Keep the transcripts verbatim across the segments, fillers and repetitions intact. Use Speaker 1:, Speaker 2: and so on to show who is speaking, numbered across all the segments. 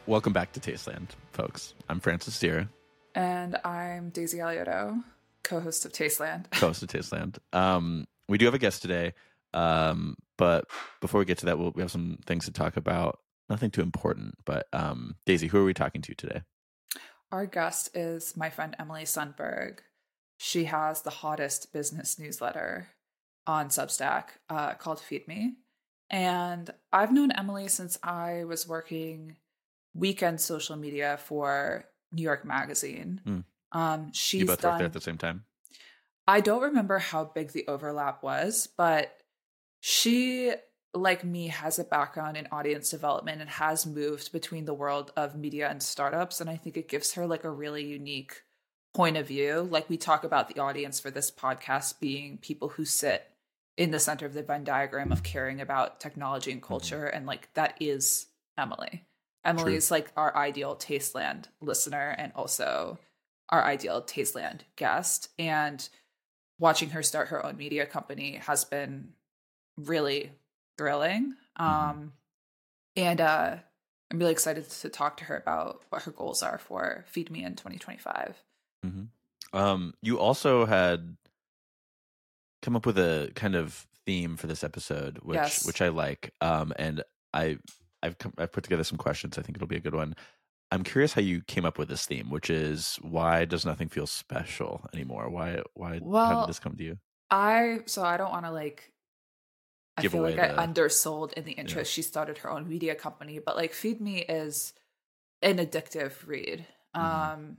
Speaker 1: Welcome back to Tasteland, folks. I'm Francis Steer.
Speaker 2: And I'm Daisy Aliotto, co-host of Tasteland.
Speaker 1: Co-host of Tasteland. Um, we do have a guest today, um, but before we get to that, we'll, we have some things to talk about. Nothing too important, but um, Daisy, who are we talking to today?
Speaker 2: Our guest is my friend Emily Sundberg. She has the hottest business newsletter on Substack uh, called Feed Me. And I've known Emily since I was working weekend social media for New York Magazine.
Speaker 1: Mm.
Speaker 2: Um, she's
Speaker 1: you both
Speaker 2: done,
Speaker 1: worked there at the same time?
Speaker 2: I don't remember how big the overlap was, but she, like me, has a background in audience development and has moved between the world of media and startups. And I think it gives her like a really unique point of view. Like we talk about the audience for this podcast being people who sit in the center of the Venn diagram of caring about technology and culture. Mm-hmm. And like that is Emily. Emily True. Is like our ideal Tasteland listener and also our ideal Tasteland guest. And watching her start her own media company has been really thrilling. Um, mm-hmm. And uh, I'm really excited to talk to her about what her goals are for Feed Me in twenty twenty-five.
Speaker 1: Mm-hmm. Um, you also had come up with a kind of theme for this episode, which yes. which I like. Um, and I I've come, I've put together some questions. I think it'll be a good one. I'm curious how you came up with this theme, which is why does nothing feel special anymore? Why why
Speaker 2: well,
Speaker 1: how did this come to you?
Speaker 2: I so I don't want to like I
Speaker 1: Give
Speaker 2: feel like
Speaker 1: the,
Speaker 2: I undersold in the intro.
Speaker 1: Yeah.
Speaker 2: She started her own media company, but like Feed Me is an addictive read. Mm-hmm. Um,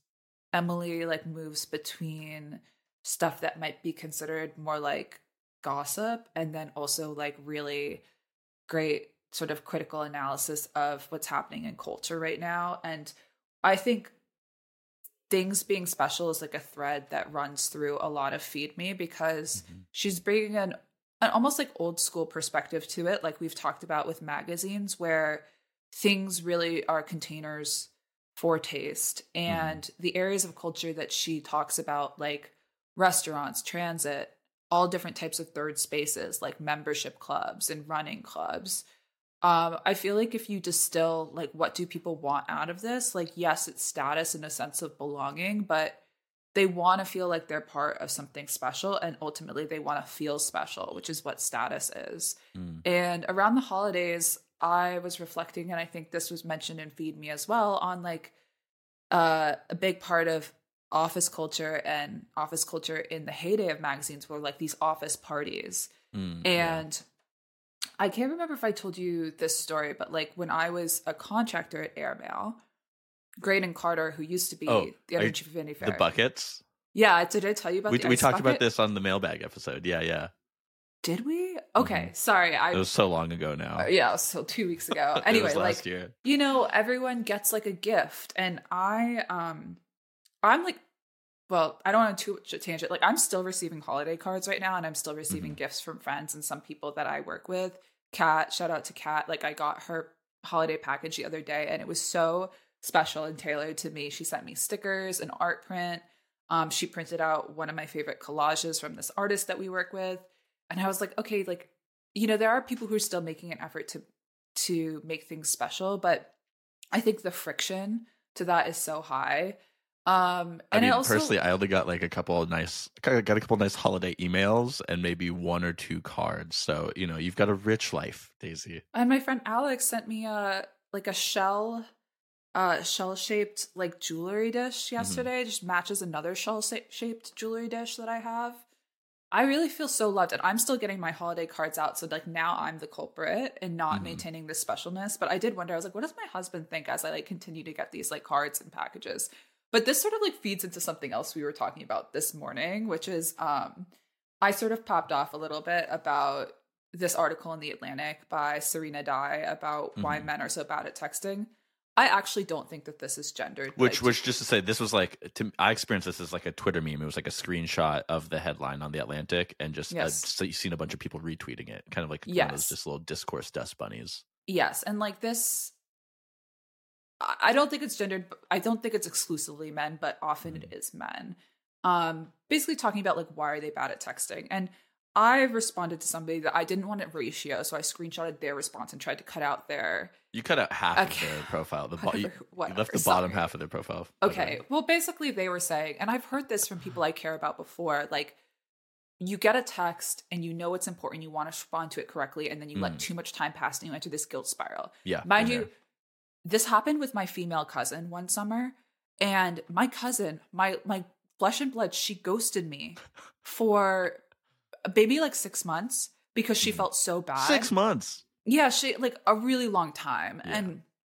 Speaker 2: Emily like moves between stuff that might be considered more like gossip and then also like really great sort of critical analysis of what's happening in culture right now. And I think things being special is like a thread that runs through a lot of Feed Me because mm-hmm. she's bringing an, an almost like old school perspective to it. Like we've talked about with magazines where things really are containers for taste, and mm-hmm. the areas of culture that she talks about, like restaurants, transit, all different types of third spaces like membership clubs and running clubs. Um, I feel like if you distill, like, what do people want out of this? Like, yes, it's status and a sense of belonging, but they want to feel like they're part of something special. And ultimately they want to feel special, which is what status is. Mm. And around the holidays, I was reflecting, and I think this was mentioned in Feed Me as well, on like uh, a big part of office culture and office culture in the heyday of magazines were like these office parties. Mm, and yeah. I can't remember if I told you this story, but like when I was a contractor at Airmail, Graydon Carter, who used to be
Speaker 1: oh,
Speaker 2: the editor-in-chief of Vanity Fair.
Speaker 1: The buckets?
Speaker 2: Yeah, did I tell you about
Speaker 1: we,
Speaker 2: the
Speaker 1: We
Speaker 2: ice
Speaker 1: talked
Speaker 2: bucket?
Speaker 1: about this on the mailbag episode. Yeah, yeah.
Speaker 2: Did we? Okay, mm-hmm. sorry. I,
Speaker 1: it was so long ago now.
Speaker 2: Uh, yeah, so two weeks ago. Anyway,
Speaker 1: it was last
Speaker 2: like
Speaker 1: year.
Speaker 2: You know, everyone gets like a gift, and I, um, I'm like, well, I don't want to too much a tangent. Like, I'm still receiving holiday cards right now, and I'm still receiving mm-hmm. gifts from friends and some people that I work with. Kat, shout out to Kat. Like, I got her holiday package the other day, and it was so special and tailored to me. She sent me stickers, an art print. Um, she printed out one of my favorite collages from this artist that we work with. And I was like, okay, like, you know, there are people who are still making an effort to to make things special, but I think the friction to that is so high. Um,
Speaker 1: I
Speaker 2: and
Speaker 1: mean,
Speaker 2: I also,
Speaker 1: personally, I only got like a couple of nice, got a couple of nice holiday emails and maybe one or two cards. So, you know, you've got a rich life, Daisy.
Speaker 2: And my friend Alex sent me a like a shell, uh, shell shaped like jewelry dish yesterday. Mm-hmm. Just matches another shell shaped jewelry dish that I have. I really feel so loved, and I'm still getting my holiday cards out. So like now I'm the culprit and not mm-hmm. maintaining this specialness. But I did wonder, I was like, what does my husband think as I like continue to get these like cards and packages? But this sort of like feeds into something else we were talking about this morning, which is um, I sort of popped off a little bit about this article in The Atlantic by Serena Dye about mm-hmm. why men are so bad at texting. I actually don't think that this is gendered.
Speaker 1: Which, like, which, just to say, this was like, to, I experienced this as like a Twitter meme. It was like a screenshot of the headline on The Atlantic, and just, yes. uh, so you've seen a bunch of people retweeting it, kind of like
Speaker 2: yes.
Speaker 1: one of those just little discourse dust bunnies.
Speaker 2: Yes, and like this, I don't think it's gendered. I don't think it's exclusively men, but often mm. it is men. Um, basically talking about like why are they bad at texting, and I responded to somebody that I didn't want it ratio, so I screenshotted their response and tried to cut out their.
Speaker 1: You cut out half okay. of their profile. The bo- you, you left the Sorry. bottom half of their profile.
Speaker 2: Okay. Well, basically, they were saying, and I've heard this from people I care about before, like, you get a text and you know it's important, you want to respond to it correctly, and then you mm. let too much time pass and you enter this guilt spiral.
Speaker 1: Yeah.
Speaker 2: Mind you, there. This happened with my female cousin one summer, and my cousin, my my flesh and blood, she ghosted me for maybe like six months because she mm. felt so bad.
Speaker 1: Six months?
Speaker 2: Yeah, she like a really long time. Yeah. And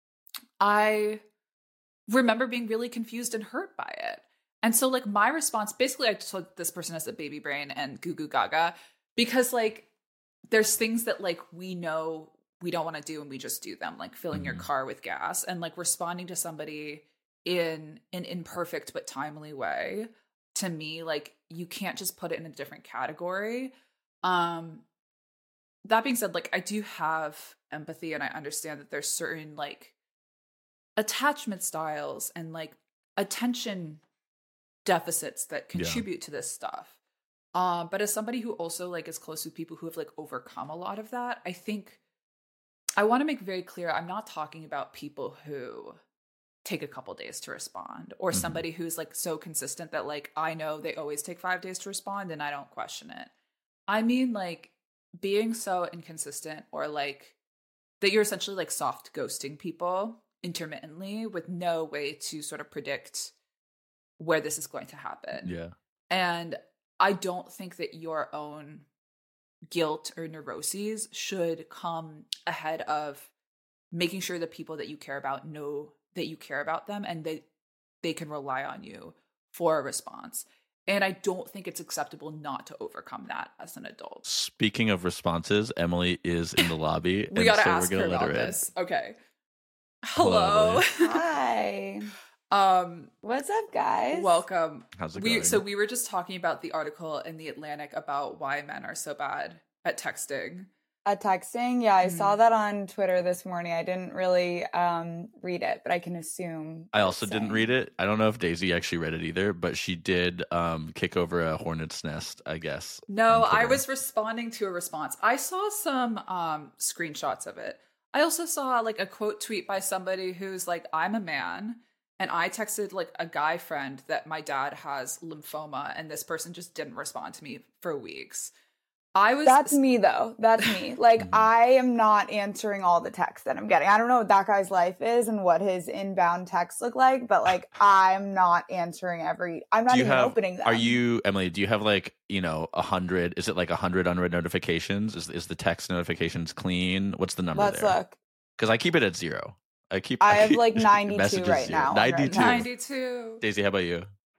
Speaker 2: I remember being really confused and hurt by it. And so, like, my response, basically, I told this person as a baby brain and goo goo gaga, because, like, there's things that, like, we know we don't want to do and we just do them, like filling mm-hmm. your car with gas and, like, responding to somebody in an imperfect but timely way. To me, like, you can't just put it in a different category. Um, that being said, like, I do have empathy and I understand that there's certain, like, attachment styles and, like, attention deficits that contribute yeah. to this stuff. Um, but as somebody who also like is close with people who have like overcome a lot of that, I think I want to make very clear, I'm not talking about people who take a couple days to respond or mm-hmm. somebody who's like so consistent that like, I know they always take five days to respond and I don't question it. I mean like being so inconsistent or like that you're essentially like soft ghosting people intermittently with no way to sort of predict where this is going to happen.
Speaker 1: Yeah.
Speaker 2: And I don't think that your own guilt or neuroses should come ahead of making sure the people that you care about know that you care about them and that they can rely on you for a response. And I don't think it's acceptable not to overcome that as an adult.
Speaker 1: Speaking of responses, Emily is in the lobby.
Speaker 2: we gotta so ask her about this. Okay. Hello.
Speaker 3: Hello Hi.
Speaker 2: Um,
Speaker 3: what's up, guys?
Speaker 2: Welcome.
Speaker 1: How's it
Speaker 2: we,
Speaker 1: going?
Speaker 2: So we were just talking about the article in The Atlantic about why men are so bad at texting.
Speaker 3: At texting? Yeah, I mm. saw that on Twitter this morning. I didn't really um, read it, but I can assume.
Speaker 1: I also didn't read it. I don't know if Daisy actually read it either, but she did um, kick over a hornet's nest, I guess.
Speaker 2: No, I was responding to a response. I saw some um, screenshots of it. I also saw like a quote tweet by somebody who's like, I'm a man. And I texted like a guy friend that my dad has lymphoma and this person just didn't respond to me for weeks. I was
Speaker 3: That's me though. That's me. Like I am not answering all the texts that I'm getting. I don't know what that guy's life is and what his inbound texts look like, but like I'm not answering every I'm not even
Speaker 1: have,
Speaker 3: opening them.
Speaker 1: Are you, Emily, do you have like, you know, a hundred is it like a hundred unread notifications? Is is the text notifications clean? What's the number
Speaker 3: Let's
Speaker 1: there?
Speaker 3: Let's look.
Speaker 1: Because I keep it at zero. I keep.
Speaker 3: I, I
Speaker 1: have
Speaker 3: keep like ninety-two right now.
Speaker 1: ninety-two.
Speaker 2: ninety-two.
Speaker 1: Daisy, how about you?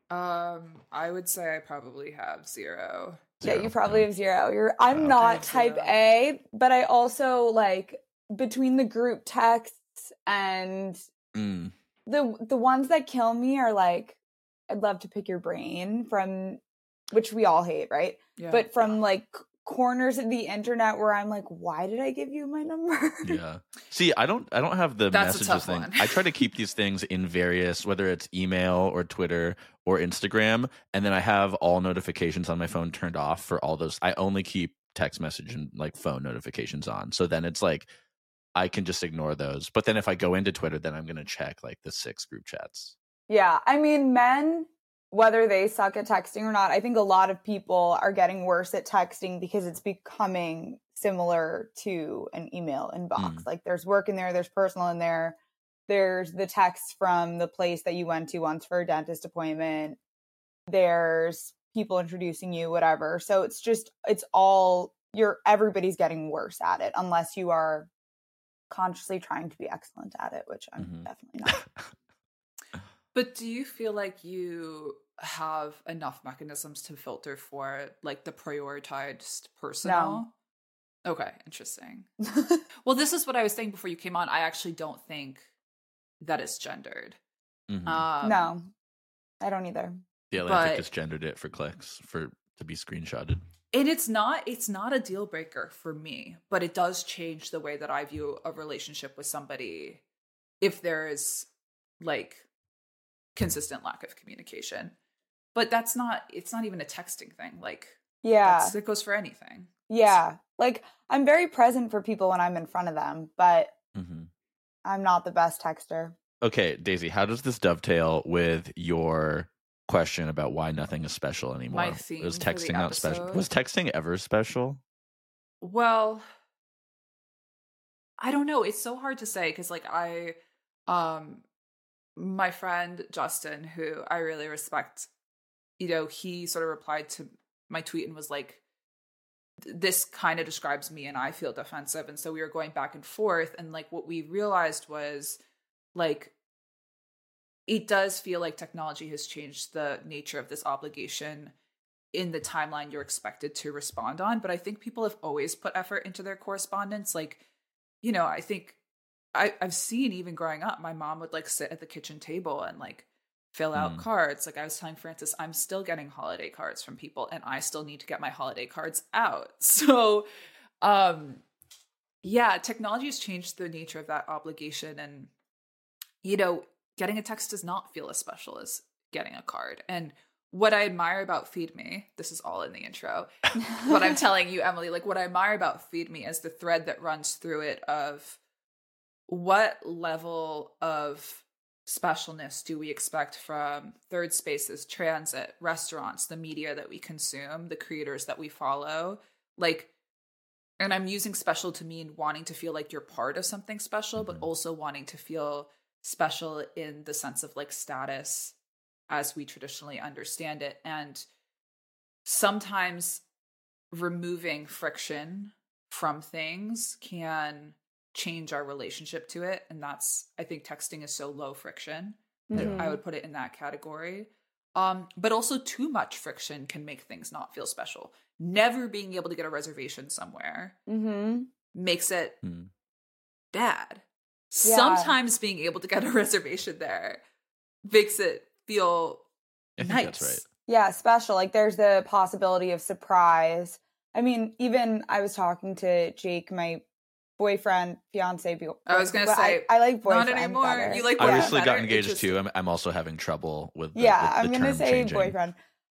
Speaker 2: Um, I would say I probably have zero.
Speaker 3: zero. Yeah, you probably have zero. You're. I'm oh, not type zero. A, but I also like between the group texts and
Speaker 1: mm.
Speaker 3: the the ones that kill me are like, I'd love to pick your brain from, which we all hate, right?
Speaker 2: Yeah.
Speaker 3: But from like corners of the internet where I'm like, why did I give you my number?
Speaker 1: Yeah. See, I don't I don't have the
Speaker 2: That's
Speaker 1: messages thing. I try to keep these things in various, whether it's email or Twitter or Instagram, and then I have all notifications on my phone turned off for all those. I only keep text message and like phone notifications on. So then it's like I can just ignore those. But then if I go into Twitter, then I'm going to check like the six group chats.
Speaker 3: Yeah. I mean, men, whether they suck at texting or not, I think a lot of people are getting worse at texting because it's becoming similar to an email inbox. Mm. Like there's work in there, there's personal in there. There's the text from the place that you went to once for a dentist appointment. There's people introducing you, whatever. So it's just, it's all, you're, everybody's getting worse at it unless you are consciously trying to be excellent at it, which I'm mm-hmm. definitely not.
Speaker 2: But do you feel like you have enough mechanisms to filter for like the prioritized personal? No. Okay, interesting. Well, this is what I was saying before you came on. I actually don't think that it's gendered.
Speaker 3: Mm-hmm. Um, no, I don't either.
Speaker 1: The Atlantic but, just gendered it for clicks for to be screenshotted.
Speaker 2: And it's not it's not a deal breaker for me, but it does change the way that I view a relationship with somebody if there is like consistent lack of communication. But that's not, it's not even a texting thing. Like,
Speaker 3: Yeah.
Speaker 2: That's, it goes for anything.
Speaker 3: Yeah. Like, I'm very present for people when I'm in front of them, but mm-hmm. I'm not the best texter.
Speaker 1: Okay, Daisy, how does this dovetail with your question about why nothing is special anymore?
Speaker 2: My theme
Speaker 1: was texting
Speaker 2: for the
Speaker 1: not
Speaker 2: episode?
Speaker 1: special? Was texting ever special?
Speaker 2: Well, I don't know. It's so hard to say because, like, I, um, my friend Justin, who I really respect, you know, he sort of replied to my tweet and was like, this kind of describes me and I feel defensive. And so we were going back and forth. And like what we realized was like, it does feel like technology has changed the nature of this obligation in the timeline you're expected to respond on. But I think people have always put effort into their correspondence. Like, you know, I think I, I've seen even growing up, my mom would like sit at the kitchen table and like fill out mm. cards. Like I was telling Francis, I'm still getting holiday cards from people and I still need to get my holiday cards out. So, um, yeah, technology has changed the nature of that obligation. And, you know, getting a text does not feel as special as getting a card. And what I admire about Feed Me, this is all in the intro, what I'm telling you, Emily, like what I admire about Feed Me is the thread that runs through it of what level of specialness do we expect from third spaces, transit, restaurants, the media that we consume, the creators that we follow. Like, and I'm using special to mean wanting to feel like you're part of something special, but also wanting to feel special in the sense of like status as we traditionally understand it. And sometimes removing friction from things can change our relationship to it. And that's, I think texting is so low friction that yeah. I would put it in that category. Um, but also too much friction can make things not feel special. Never being able to get a reservation somewhere mm-hmm. makes it mm. bad. Yeah. Sometimes being able to get a reservation there makes it feel
Speaker 1: I think
Speaker 2: nice.
Speaker 1: That's right.
Speaker 3: Yeah, special. Like there's the possibility of surprise. I mean, even I was talking to Jake, my boyfriend, fiance. Boy,
Speaker 2: I was gonna say,
Speaker 3: I, I like boyfriend.
Speaker 2: Not anymore.
Speaker 3: Better.
Speaker 2: You like
Speaker 1: I
Speaker 2: boyfriend
Speaker 1: recently
Speaker 2: better?
Speaker 1: got engaged just... too. I'm, I'm also having trouble with. The,
Speaker 3: yeah,
Speaker 1: with the
Speaker 3: I'm gonna
Speaker 1: term
Speaker 3: say
Speaker 1: changing.
Speaker 3: boyfriend.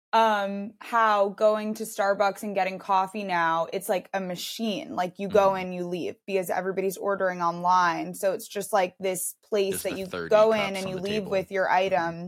Speaker 3: Um, how going to Starbucks and getting coffee now, it's like a machine. Like you go mm. in, you leave because everybody's ordering online. So it's just like this place just that you go in and you leave table. With your item. Mm-hmm.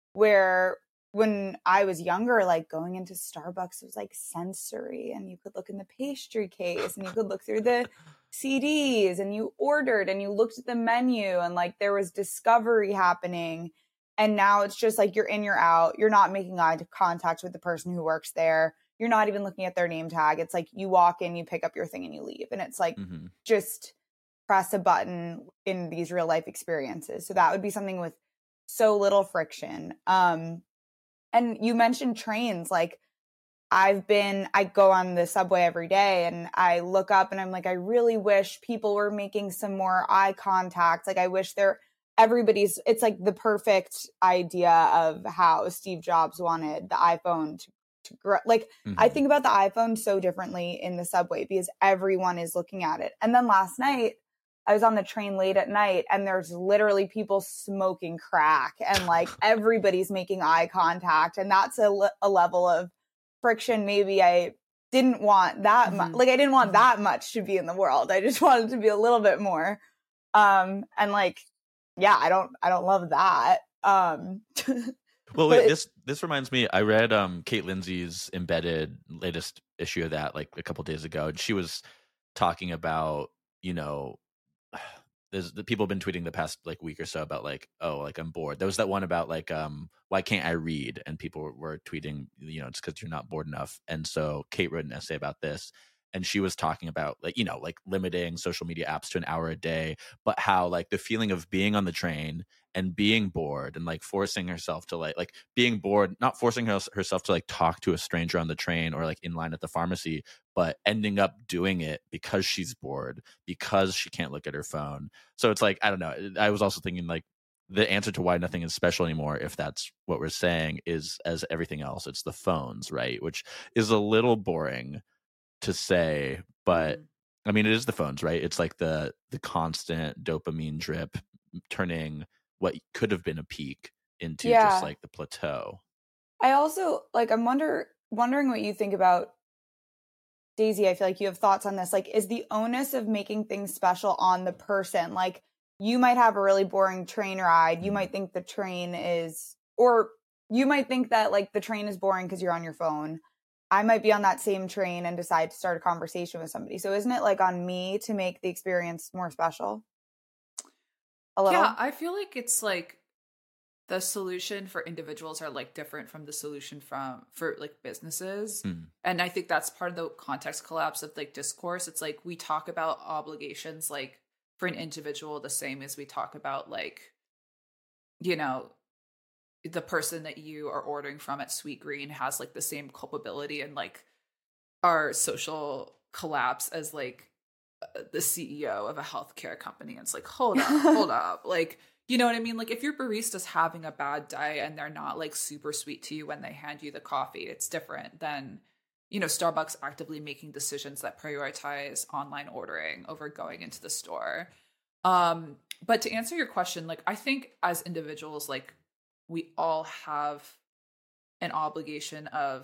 Speaker 3: Where when I was younger, like going into Starbucks was like sensory, and you could look in the pastry case and you could look through the C Ds and you ordered and you looked at the menu and like there was discovery happening. And now it's just like you're in, you're out. You're not making eye contact with the person who works there. You're not even looking at their name tag. It's like you walk in, you pick up your thing and you leave. And it's like mm-hmm. just press a button in these real life experiences. So that would be something with so little friction. Um, and you mentioned trains. Like I've been, I go on the subway every day and I look up and I'm like, I really wish people were making some more eye contact. Like I wish there everybody's, it's like the perfect idea of how Steve Jobs wanted the iPhone to, to grow. Like mm-hmm. I think about the iPhone so differently in the subway because everyone is looking at it. And then last night I was on the train late at night and there's literally people smoking crack and like everybody's making eye contact. And that's a, a level of friction. Maybe I didn't want that mm-hmm. much. Like I didn't want mm-hmm. that much to be in the world. I just wanted to be a little bit more. Um, and like, yeah, I don't, I don't love that. Um,
Speaker 1: well, wait, this, this reminds me, I read, um, Kate Lindsay's Embedded latest issue of that, like a couple days ago. And she was talking about, you know, there's the people have been tweeting the past like week or so about like, oh, like I'm bored. There was that one about like, um, why can't I read? And people were tweeting, you know, it's because you're not bored enough. And so Kate wrote an essay about this. And she was talking about like, you know, like limiting social media apps to an hour a day, but how like the feeling of being on the train and being bored and like forcing herself to like, like being bored, not forcing her, herself to like talk to a stranger on the train or like in line at the pharmacy, but ending up doing it because she's bored, because she can't look at her phone. So it's like, I don't know. I was also thinking like the answer to why nothing is special anymore, if that's what we're saying, is as everything else, it's the phones, right? Which is a little boring to say, but I mean, it is the phones, right? It's like the the constant dopamine drip turning what could have been a peak into yeah. just like the plateau.
Speaker 3: I also like I'm wonder wondering what you think about Daisy, I feel like you have thoughts on this. Like, is the onus of making things special on the person? Like, you might have a really boring train ride. You might think the train is, or you might think that like the train is boring because you're on your phone. I might be on that same train and decide to start a conversation with somebody. So isn't it like on me to make the experience more special? A little?
Speaker 2: Yeah, I feel like it's like the solution for individuals are like different from the solution from for like businesses. Mm. And I think that's part of the context collapse of like discourse. It's like we talk about obligations like for an individual the same as we talk about like, you know, the person that you are ordering from at Sweet Green has like the same culpability and like our social collapse as like the C E O of a healthcare company. And it's like, hold up, hold up. Like, you know what I mean? Like if your barista's having a bad day and they're not like super sweet to you when they hand you the coffee, it's different than, you know, Starbucks actively making decisions that prioritize online ordering over going into the store. Um, but to answer your question, like I think as individuals, like we all have an obligation of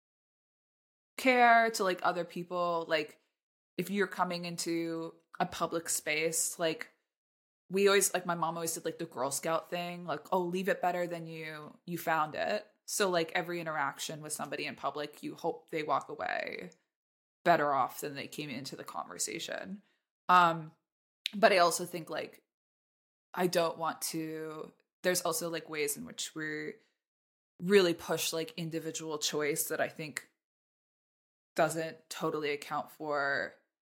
Speaker 2: care to like other people. Like if you're coming into a public space, like we always, like my mom always did like the Girl Scout thing, like, oh, leave it better than you, you found it. So like every interaction with somebody in public, you hope they walk away better off than they came into the conversation. Um, but I also think like, I don't want to, there's also like ways in which we really push like individual choice that I think doesn't totally account for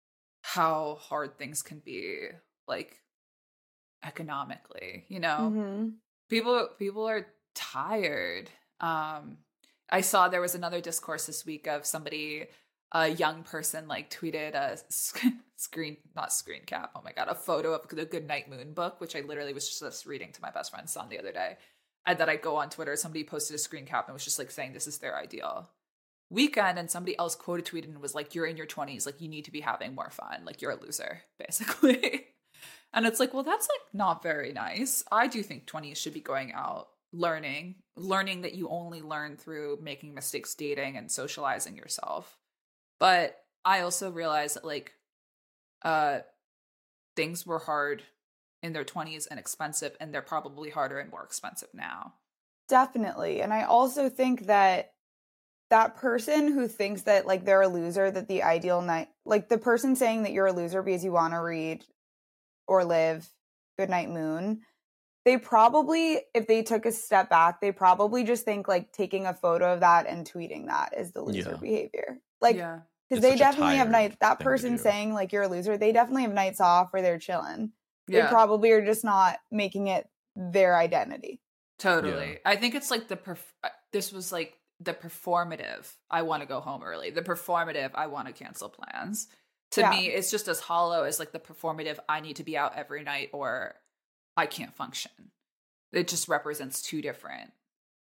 Speaker 2: how hard things can be like economically, you know. Mm-hmm. People people are tired. Um, I saw there was another discourse this week of somebody, a young person, like tweeted a screen, not screen cap. Oh my God, a photo of the Goodnight Moon book, which I literally was just reading to my best friend's son the other day. And then I go on Twitter, somebody posted a screen cap and was just like saying this is their ideal weekend, and somebody else quoted tweeted and was like, "You're in your twenties, like you need to be having more fun. Like you're a loser, basically." And it's like, well, that's like not very nice. I do think twenties should be going out, learning, learning that you only learn through making mistakes, dating, and socializing yourself. But I also realized that like uh, things were hard in their twenties and expensive, and they're probably harder and more expensive now.
Speaker 3: Definitely. And I also think that that person who thinks that like they're a loser, that the ideal night, like the person saying that you're a loser because you want to read or live Goodnight Moon, they probably, if they took a step back, they probably just think like taking a photo of that and tweeting that is the loser yeah. behavior. Like, because yeah. they definitely have nights, that person saying like you're a loser, they definitely have nights off where they're chilling. Yeah. They probably are just not making it their identity.
Speaker 2: Totally. Yeah. I think it's like the, perf- this was like the performative, I want to go home early. The performative, I want to cancel plans. To yeah. me, it's just as hollow as like the performative, I need to be out every night or I can't function. It just represents two different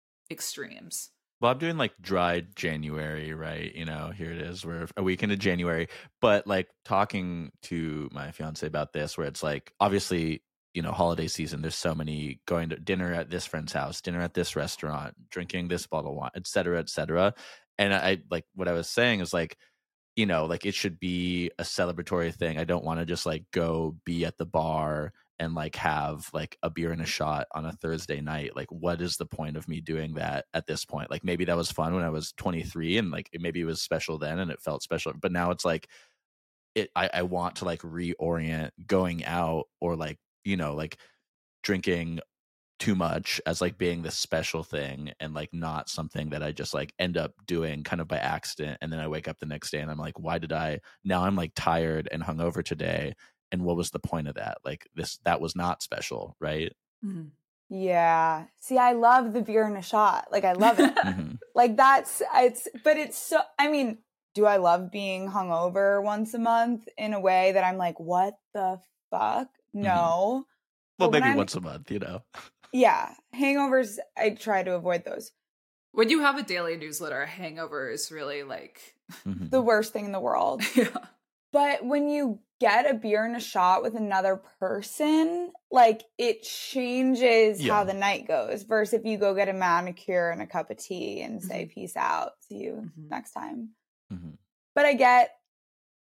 Speaker 2: extremes.
Speaker 1: Well, I'm doing like dry January, right? You know, here it is. We're a week into January. But like talking to my fiance about this, where it's like, obviously, you know, holiday season, there's so many going to dinner at this friend's house, dinner at this restaurant, drinking this bottle of wine, et cetera, et cetera. And I like what I was saying is like, you know, like it should be a celebratory thing. I don't want to just like go be at the bar and like have like a beer and a shot on a Thursday night. Like, what is the point of me doing that at this point? Like maybe that was fun when I was twenty-three and like maybe it was special then and it felt special. But now it's like, it. I, I want to like reorient going out or like, you know, like drinking too much as like being this special thing and like not something that I just like end up doing kind of by accident. And then I wake up the next day and I'm like, why did I, now I'm like tired and hungover today. And what was the point of that? Like this, that was not special. Right.
Speaker 3: Mm-hmm. Yeah. See, I love the beer and a shot. Like I love it. mm-hmm. Like that's, it's, but it's so, I mean, do I love being hungover once a month in a way that I'm like, what the fuck? No.
Speaker 1: Mm-hmm. Well, maybe once a month, you know.
Speaker 3: Yeah. Hangovers, I try to avoid those.
Speaker 2: When you have a daily newsletter, a hangover is really like
Speaker 3: mm-hmm. the worst thing in the world.
Speaker 2: Yeah.
Speaker 3: But when you get a beer and a shot with another person, like it changes yeah. how the night goes versus if you go get a manicure and a cup of tea and say, mm-hmm. peace out, see you mm-hmm. next time. Mm-hmm. But I get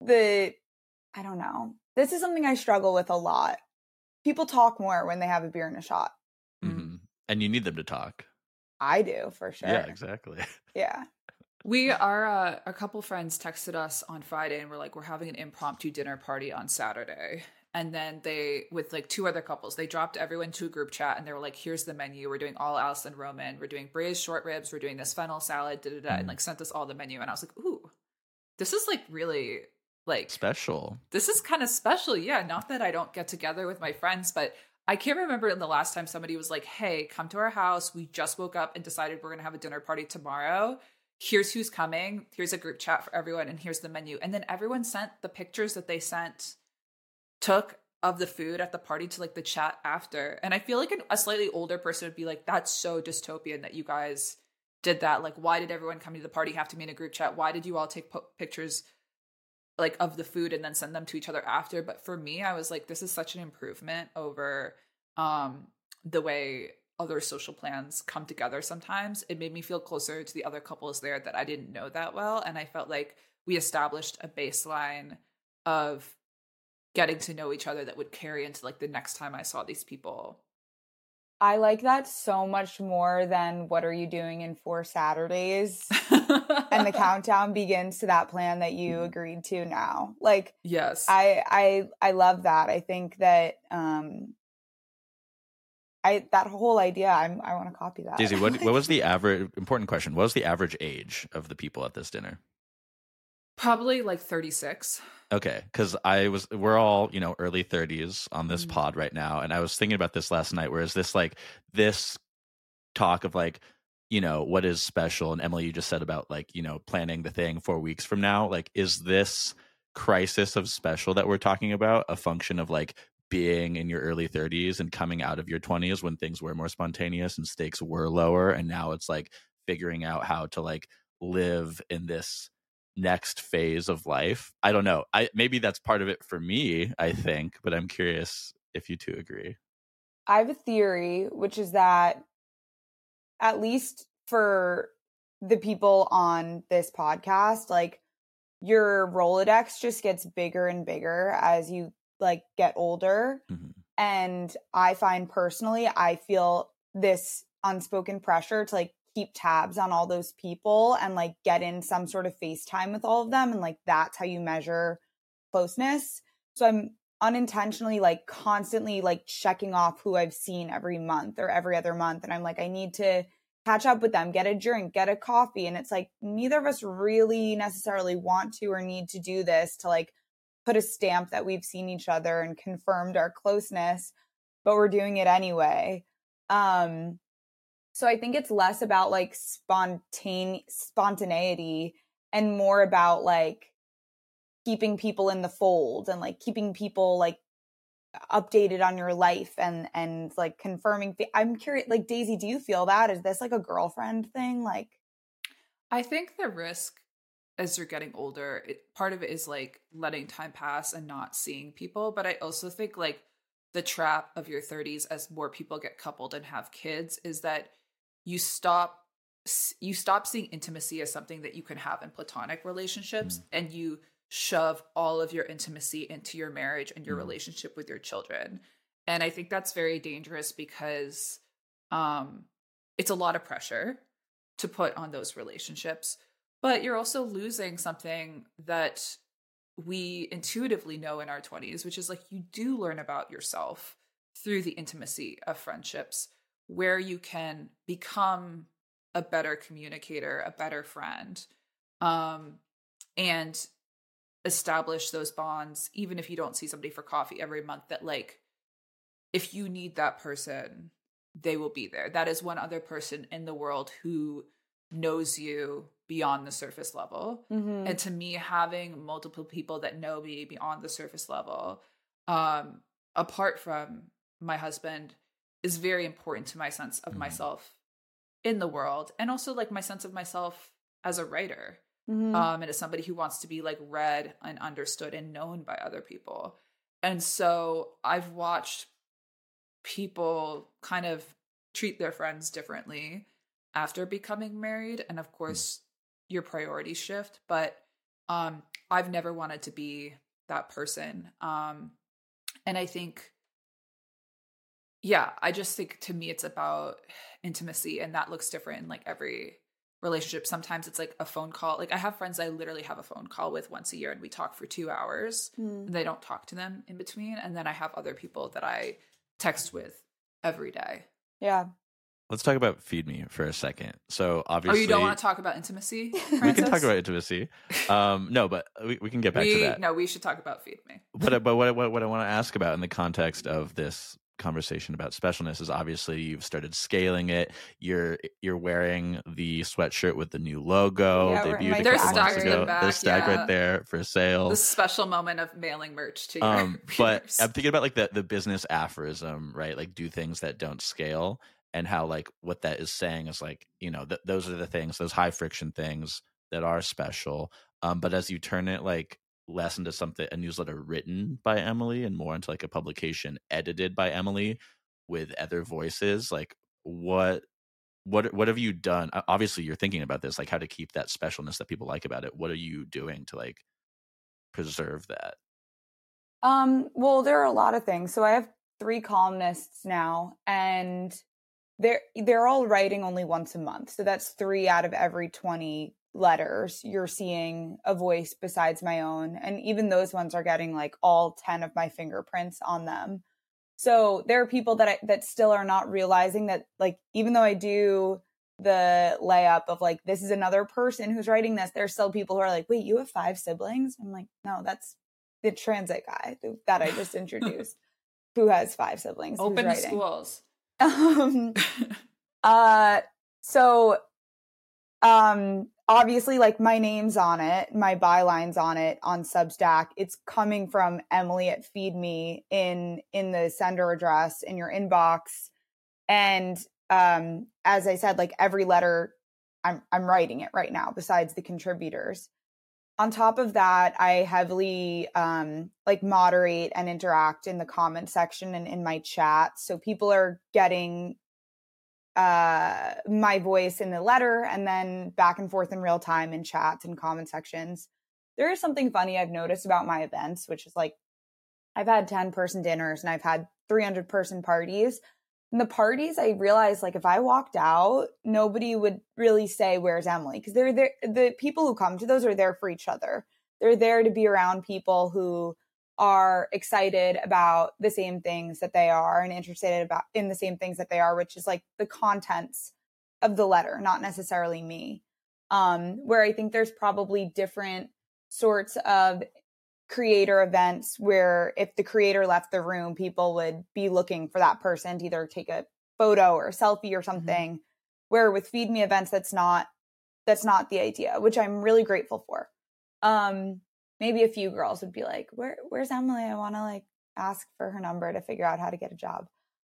Speaker 3: the, I don't know. This is something I struggle with a lot. People talk more when they have a beer and a shot.
Speaker 1: Mm-hmm. And you need them to talk.
Speaker 3: I do, for sure.
Speaker 1: Yeah, exactly.
Speaker 3: Yeah.
Speaker 2: We are, uh, a couple friends texted us on Friday and we're like, we're having an impromptu dinner party on Saturday. And then they, with like two other couples, they dropped everyone to a group chat and they were like, here's the menu. We're doing all Alison Roman. We're doing braised short ribs. We're doing this fennel salad, da da da. Mm. And like sent us all the menu. And I was like, ooh, this is like really like
Speaker 1: special.
Speaker 2: This is kind of special. Yeah. Not that I don't get together with my friends, but I can't remember the last time somebody was like, hey, come to our house. We just woke up and decided we're going to have a dinner party tomorrow. Here's who's coming. Here's a group chat for everyone. And here's the menu. And then everyone sent the pictures that they sent, took of the food at the party to like the chat after. And I feel like an, a slightly older person would be like, that's so dystopian that you guys did that. Like, why did everyone come to the party have to be in a group chat? Why did you all take po- pictures like of the food and then send them to each other after? But for me, I was like, this is such an improvement over um, the way other social plans come together sometimes. It made me feel closer to the other couples there that I didn't know that well. And I felt like we established a baseline of getting to know each other that would carry into like the next time I saw these people.
Speaker 3: I like that so much more than what are you doing in four Saturdays? And the countdown begins to that plan that you agreed to now. Like,
Speaker 2: yes,
Speaker 3: I, I, I love that. I think that, um, I, that whole idea, I'm, I want to copy that.
Speaker 1: Daisy, what, what was the average, important question, what was the average age of the people at this dinner?
Speaker 2: Probably like thirty-six.
Speaker 1: Okay, because I was, we're all, you know, early thirties on this mm-hmm. pod right now. And I was thinking about this last night, whereas this like, this talk of like, you know, what is special? And Emily, you just said about like, you know, planning the thing four weeks from now. Like, is this crisis of special that we're talking about a function of like being in your early thirties and coming out of your twenties when things were more spontaneous and stakes were lower? And now it's like figuring out how to like live in this next phase of life. I don't know. I maybe that's part of it for me, I think, but I'm curious if you two agree.
Speaker 3: I have a theory, which is that at least for the people on this podcast, like your Rolodex just gets bigger and bigger as you like get older. Mm-hmm. And I find personally, I feel this unspoken pressure to like keep tabs on all those people and like get in some sort of FaceTime with all of them. And like, that's how you measure closeness. So I'm unintentionally like constantly like checking off who I've seen every month or every other month. And I'm like, I need to catch up with them, get a drink, get a coffee. And it's like, neither of us really necessarily want to or need to do this to like put a stamp that we've seen each other and confirmed our closeness, but we're doing it anyway. Um, So I think it's less about like spontane spontaneity and more about like keeping people in the fold and like keeping people like updated on your life and and like confirming. I'm curious, like Daisy, do you feel that? Is this like a girlfriend thing? Like,
Speaker 2: I think the risk as you're getting older, it, part of it is like letting time pass and not seeing people. But I also think like the trap of your thirties as more people get coupled and have kids is that you stop you stop seeing intimacy as something that you can have in platonic relationships, mm. and you shove all of your intimacy into your marriage and your mm. relationship with your children. And I think that's very dangerous because um, it's a lot of pressure to put on those relationships, but you're also losing something that we intuitively know in our twenties, which is like you do learn about yourself through the intimacy of friendships, where you can become a better communicator, a better friend, um, and establish those bonds, even if you don't see somebody for coffee every month, that like, if you need that person, they will be there. That is one other person in the world who knows you beyond the surface level. Mm-hmm. And to me, having multiple people that know me beyond the surface level, um, apart from my husband, is very important to my sense of mm-hmm. myself in the world, and also like my sense of myself as a writer, mm-hmm. um, and as somebody who wants to be like read and understood and known by other people. And so I've watched people kind of treat their friends differently after becoming married, and of course mm-hmm. your priorities shift. But um, I've never wanted to be that person. Um, and I think, yeah, I just think to me, it's about intimacy, and that looks different in like every relationship. Sometimes it's like a phone call. Like I have friends I literally have a phone call with once a year, and we talk for two hours mm. and they don't talk to them in between. And then I have other people that I text with every day.
Speaker 3: Yeah.
Speaker 1: Let's talk about Feed Me for a second. So obviously,
Speaker 2: oh, you don't want to talk about intimacy? Frances?
Speaker 1: We can talk about intimacy. Um, no, but we, we can get back
Speaker 2: we,
Speaker 1: to that.
Speaker 2: No, we should talk about Feed Me.
Speaker 1: But but what what, what I want to ask about in the context of this conversation about specialness is obviously you've started scaling it. You're you're wearing the sweatshirt with the new logo.
Speaker 3: Yeah,
Speaker 1: debuted a
Speaker 2: They're
Speaker 1: couple months
Speaker 2: stacked
Speaker 1: ago.
Speaker 2: in the back,
Speaker 1: They're stacked
Speaker 2: yeah.
Speaker 1: right there for sale.
Speaker 2: The special moment of mailing merch to your
Speaker 1: um, but
Speaker 2: readers.
Speaker 1: I'm thinking about like the the business aphorism, right? Like do things that don't scale, and how like what that is saying is like, you know, th- those are the things, those high friction things that are special. Um, but as you turn it like less into something, a newsletter written by Emily and more into like a publication edited by Emily with other voices, like what what what have you done? Obviously you're thinking about this, like how to keep that specialness that people like about it. What are you doing to like preserve that?
Speaker 3: Um, well, there are a lot of things. So I have three columnists now, and they're they're all writing only once a month. So that's three out of every twenty letters you're seeing a voice besides my own. And even those ones are getting like all ten of my fingerprints on them. So there are people that I, that still are not realizing that, like, even though I do the layup of like, this is another person who's writing this, there's still people who are like, wait, you have five siblings? I'm like, no, that's the transit guy that I just introduced who has five siblings.
Speaker 2: Open schools.
Speaker 3: Um, uh, so, um, obviously, like my name's on it, my byline's on it on Substack. It's coming from Emily at Feed Me in in the sender address in your inbox. And um, as I said, like every letter, I'm I'm writing it right now. Besides the contributors, on top of that, I heavily um, like moderate and interact in the comment section and in my chat. So people are getting uh my voice in the letter and then back and forth in real time in chats and comment sections. There is something funny I've noticed about my events, which is like I've had ten person dinners and I've had three hundred person parties. And the parties, I realized like if I walked out, nobody would really say, where's Emily? Because they're there, the people who come to those are there for each other. They're there to be around people who are excited about the same things that they are and interested about in the same things that they are, which is like the contents of the letter, not necessarily me. Um, where I think there's probably different sorts of creator events where if the creator left the room, people would be looking for that person to either take a photo or a selfie or something. Mm-hmm. Where with Feed Me events, that's not, that's not the idea, which I'm really grateful for. Um, Maybe a few girls would be like, Where, where's Emily? I want to like ask for her number to figure out how to get a job.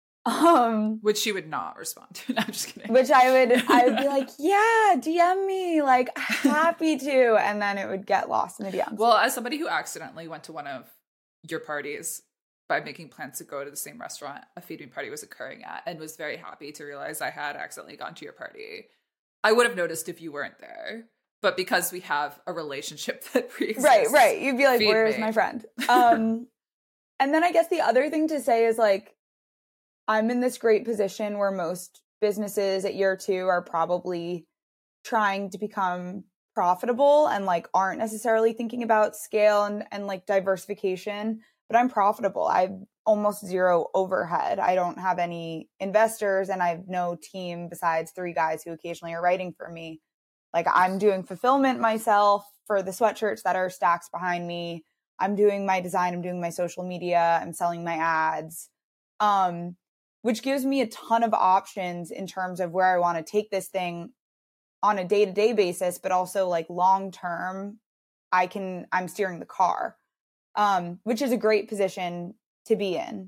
Speaker 3: Um,
Speaker 2: which she would not respond to. No, I'm just kidding.
Speaker 3: Which I would, I would be like, yeah, D M me, like happy to. And then it would get lost in the D Ms.
Speaker 2: Well, as somebody who accidentally went to one of your parties by making plans to go to the same restaurant a Feed Me party was occurring at, and was very happy to realize I had accidentally gone to your party, I would have noticed if you weren't there. But because we have a relationship that pre-exists.
Speaker 3: Right, right. You'd be like, where's
Speaker 2: me.
Speaker 3: my friend? Um, and then I guess the other thing to say is like, I'm in this great position where most businesses at year two are probably trying to become profitable and like aren't necessarily thinking about scale and, and like diversification, but I'm profitable. I have almost zero overhead. I don't have any investors and I have no team besides three guys who occasionally are writing for me. Like I'm doing fulfillment myself for the sweatshirts that are stacks behind me. I'm doing my design. I'm doing my social media. I'm selling my ads, um, which gives me a ton of options in terms of where I want to take this thing on a day-to-day basis, but also like long-term, I can, I'm steering the car, um, which is a great position to be in.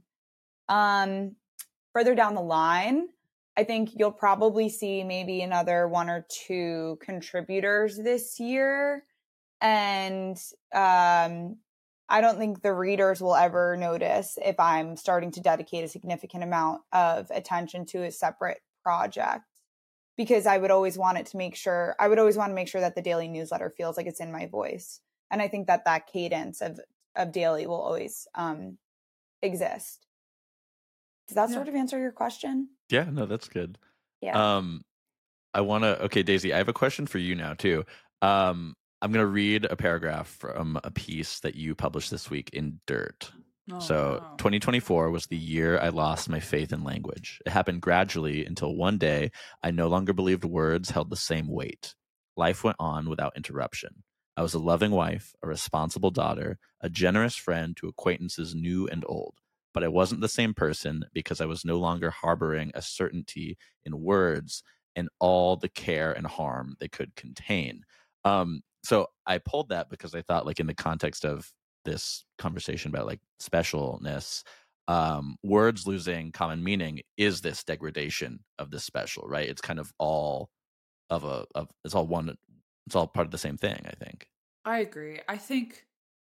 Speaker 3: Um, further down the line, I think you'll probably see maybe another one or two contributors this year. And um, I don't think the readers will ever notice if I'm starting to dedicate a significant amount of attention to a separate project, because I would always want it to make sure, I would always want to make sure that the daily newsletter feels like it's in my voice. And I think that that cadence of, of daily will always um, exist. Does that yeah. sort of answer your question?
Speaker 1: Yeah, no, that's good.
Speaker 3: Yeah.
Speaker 1: Um, I want to, okay, Daisy, I have a question for you now too. Um, I'm going to read a paragraph from a piece that you published this week in Dirt. Oh, so wow. twenty twenty-four was the year I lost my faith in language. It happened gradually until one day I no longer believed words held the same weight. Life went on without interruption. I was a loving wife, a responsible daughter, a generous friend to acquaintances new and old. But I wasn't the same person because I was no longer harboring a certainty in words and all the care and harm they could contain. Um, so I pulled that because I thought, like, in the context of this conversation about like specialness, um, words losing common meaning is this degradation of the special, right? It's kind of all of a of it's all one it's all part of the same thing, I think.
Speaker 2: I agree. I think,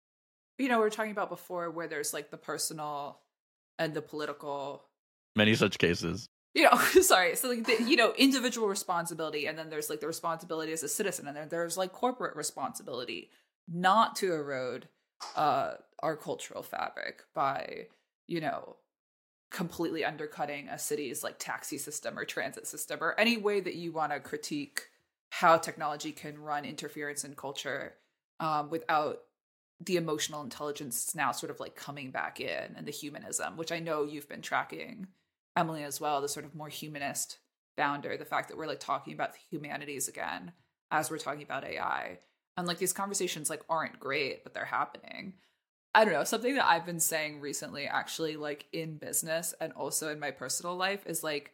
Speaker 2: you know, we were talking about before where there's like the personal and the political.
Speaker 1: Many such cases.
Speaker 2: You know, sorry. So like the, you know, individual responsibility, and then there's like the responsibility as a citizen, and then there's like corporate responsibility not to erode uh, our cultural fabric by, you know, completely undercutting a city's like taxi system or transit system or any way that you want to critique how technology can run interference in culture um, without the emotional intelligence now sort of like coming back in, and the humanism, which I know you've been tracking, Emily, as well, the sort of more humanist founder, the fact that we're like talking about the humanities again as we're talking about A I. And like these conversations like aren't great, but they're happening. I don't know, something that I've been saying recently, actually, like in business and also in my personal life, is like,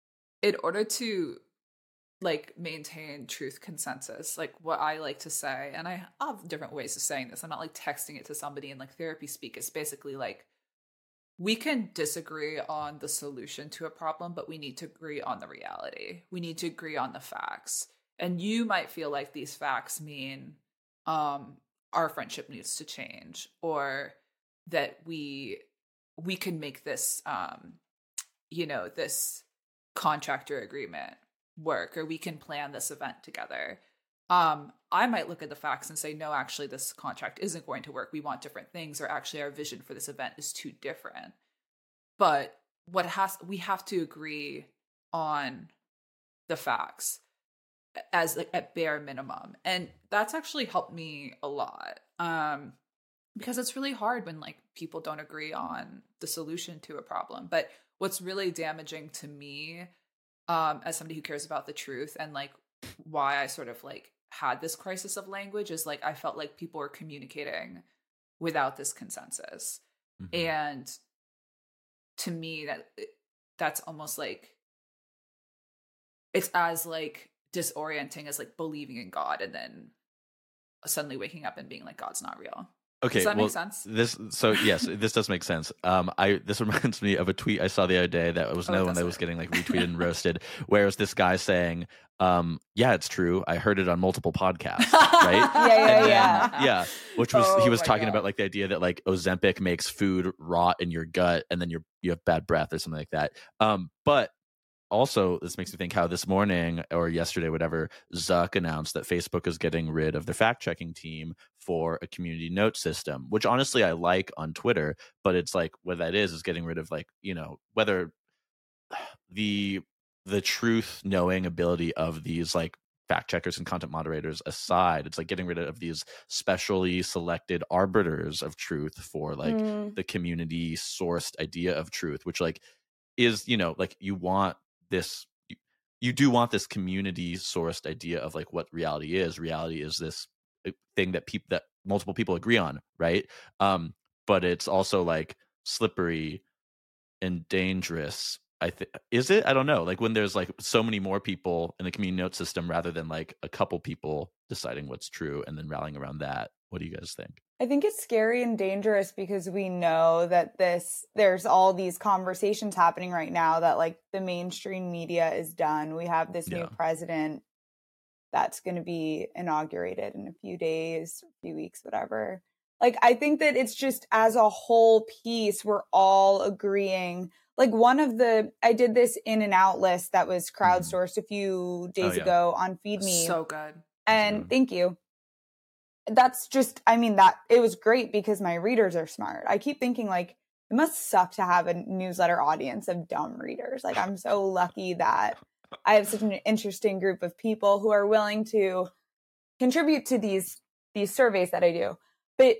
Speaker 2: in order to like maintain truth consensus, like what I like to say, and I have different ways of saying this, I'm not like texting it to somebody in like therapy speak, it's basically like, we can disagree on the solution to a problem, but we need to agree on the reality. We need to agree on the facts. And you might feel like these facts mean um, our friendship needs to change, or that we we can make this, um, you know, this contractor agreement work, or we can plan this event together. Um, I might look at the facts and say, no, actually, this contract isn't going to work. We want different things, or actually, our vision for this event is too different. But what has we have to agree on the facts as like at bare minimum, and that's actually helped me a lot, um because it's really hard when like people don't agree on the solution to a problem. But what's really damaging to me, um as somebody who cares about the truth, and like why I sort of like had this crisis of language, is like I felt like people were communicating without this consensus. Mm-hmm. And to me, that that's almost like it's as like disorienting as like believing in God and then suddenly waking up and being like, God's not real.
Speaker 1: Okay,
Speaker 2: does that
Speaker 1: well,
Speaker 2: make sense?
Speaker 1: This so yes, this does make sense. Um, I this reminds me of a tweet I saw the other day that was oh, no one that was getting like retweeted and roasted. Where was this guy saying, um, "Yeah, it's true. I heard it on multiple podcasts." Right?
Speaker 3: yeah, yeah,
Speaker 1: then,
Speaker 3: yeah,
Speaker 1: yeah. Which was
Speaker 2: oh,
Speaker 1: he was talking
Speaker 2: God.
Speaker 1: about like the idea that like Ozempic makes food rot in your gut, and then you're you have bad breath or something like that. Um, but also, this makes me think how this morning or yesterday, whatever, Zuck announced that Facebook is getting rid of the fact-checking team for a community note system, which honestly I like on Twitter, but it's like what that is is getting rid of like, you know, whether the the truth knowing ability of these like fact checkers and content moderators aside, it's like getting rid of these specially selected arbiters of truth for like mm. the community sourced idea of truth, which like is, you know, like you want this you, you do want this community sourced idea of like what reality is. Reality is this thing that people that multiple people agree on, right? Um, but it's also like slippery and dangerous. I think is it? I don't know. Like when there's like so many more people in the community note system rather than like a couple people deciding what's true and then rallying around that. What do you guys think?
Speaker 3: I think it's scary and dangerous because we know that this, there's all these conversations happening right now that like the mainstream media is done. We have this yeah. new president that's going to be inaugurated in a few days, a few weeks, whatever. Like, I think that it's just as a whole piece, we're all agreeing. Like one of the, I did this in and out list that was crowdsourced mm-hmm. a few days oh, yeah. ago on Feed Me.
Speaker 2: So good.
Speaker 3: And mm-hmm. thank you. that's just, I mean, that it was great because my readers are smart. I keep thinking like, it must suck to have a newsletter audience of dumb readers. Like, I'm so lucky that I have such an interesting group of people who are willing to contribute to these, these surveys that I do. But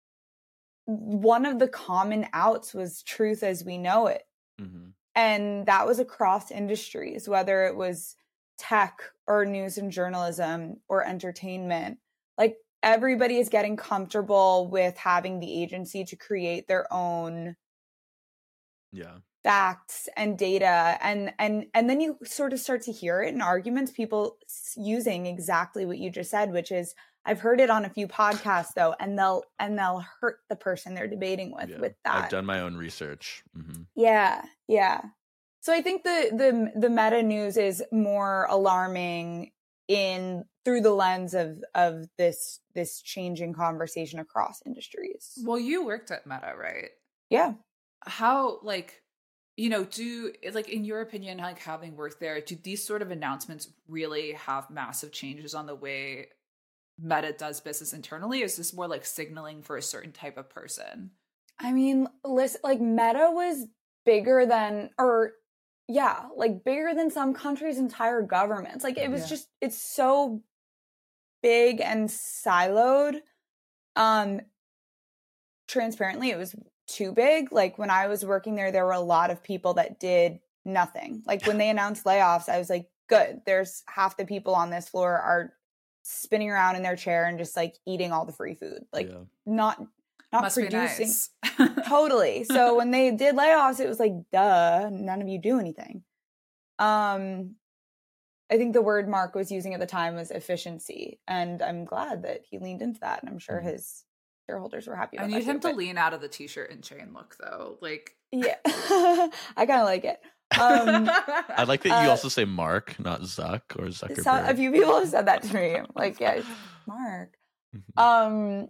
Speaker 3: one of the common outs was truth as we know it. Mm-hmm. And that was across industries, whether it was tech or news and journalism or entertainment. Like, everybody is getting comfortable with having the agency to create their own
Speaker 1: yeah.
Speaker 3: facts and data. And, and, and then you sort of start to hear it in arguments, people using exactly what you just said, which is, I've heard it on a few podcasts though, and they'll, and they'll hurt the person they're debating with,
Speaker 1: yeah.
Speaker 3: with that.
Speaker 1: I've done my own research. Mm-hmm.
Speaker 3: Yeah. Yeah. So I think the, the, the meta news is more alarming in through the lens of, of this, this changing conversation across industries.
Speaker 2: Well, you worked at Meta, right?
Speaker 3: Yeah.
Speaker 2: How, like, you know, do, like, in your opinion, like, having worked there, do these sort of announcements really have massive changes on the way Meta does business internally? Or is this more like signaling for a certain type of person?
Speaker 3: I mean, listen, like, Meta was bigger than, or yeah, like bigger than some countries' entire governments. Like, it was yeah. just, it's so big and siloed. Um, transparently, it was too big. Like, when I was working there, there were a lot of people that did nothing. Like, when they announced layoffs, I was like, good. There's half the people on this floor are spinning around in their chair and just like eating all the free food. Like, yeah. not, not
Speaker 2: Must
Speaker 3: producing.
Speaker 2: Nice.
Speaker 3: Totally. So when they did layoffs, it was like, duh, none of you do anything. Um, I think the word Mark was using at the time was efficiency. And I'm glad that he leaned into that. And I'm sure mm-hmm. his shareholders were happy about
Speaker 2: I
Speaker 3: that.
Speaker 2: need him
Speaker 3: too,
Speaker 2: to
Speaker 3: but...
Speaker 2: lean out of the t-shirt and chain look though. Like,
Speaker 3: yeah, I kind of like it. Um,
Speaker 1: I like that you uh, also say Mark, not Zuck or Zuckerberg.
Speaker 3: So, a few people have said that to me. Like, yeah, Mark. Um,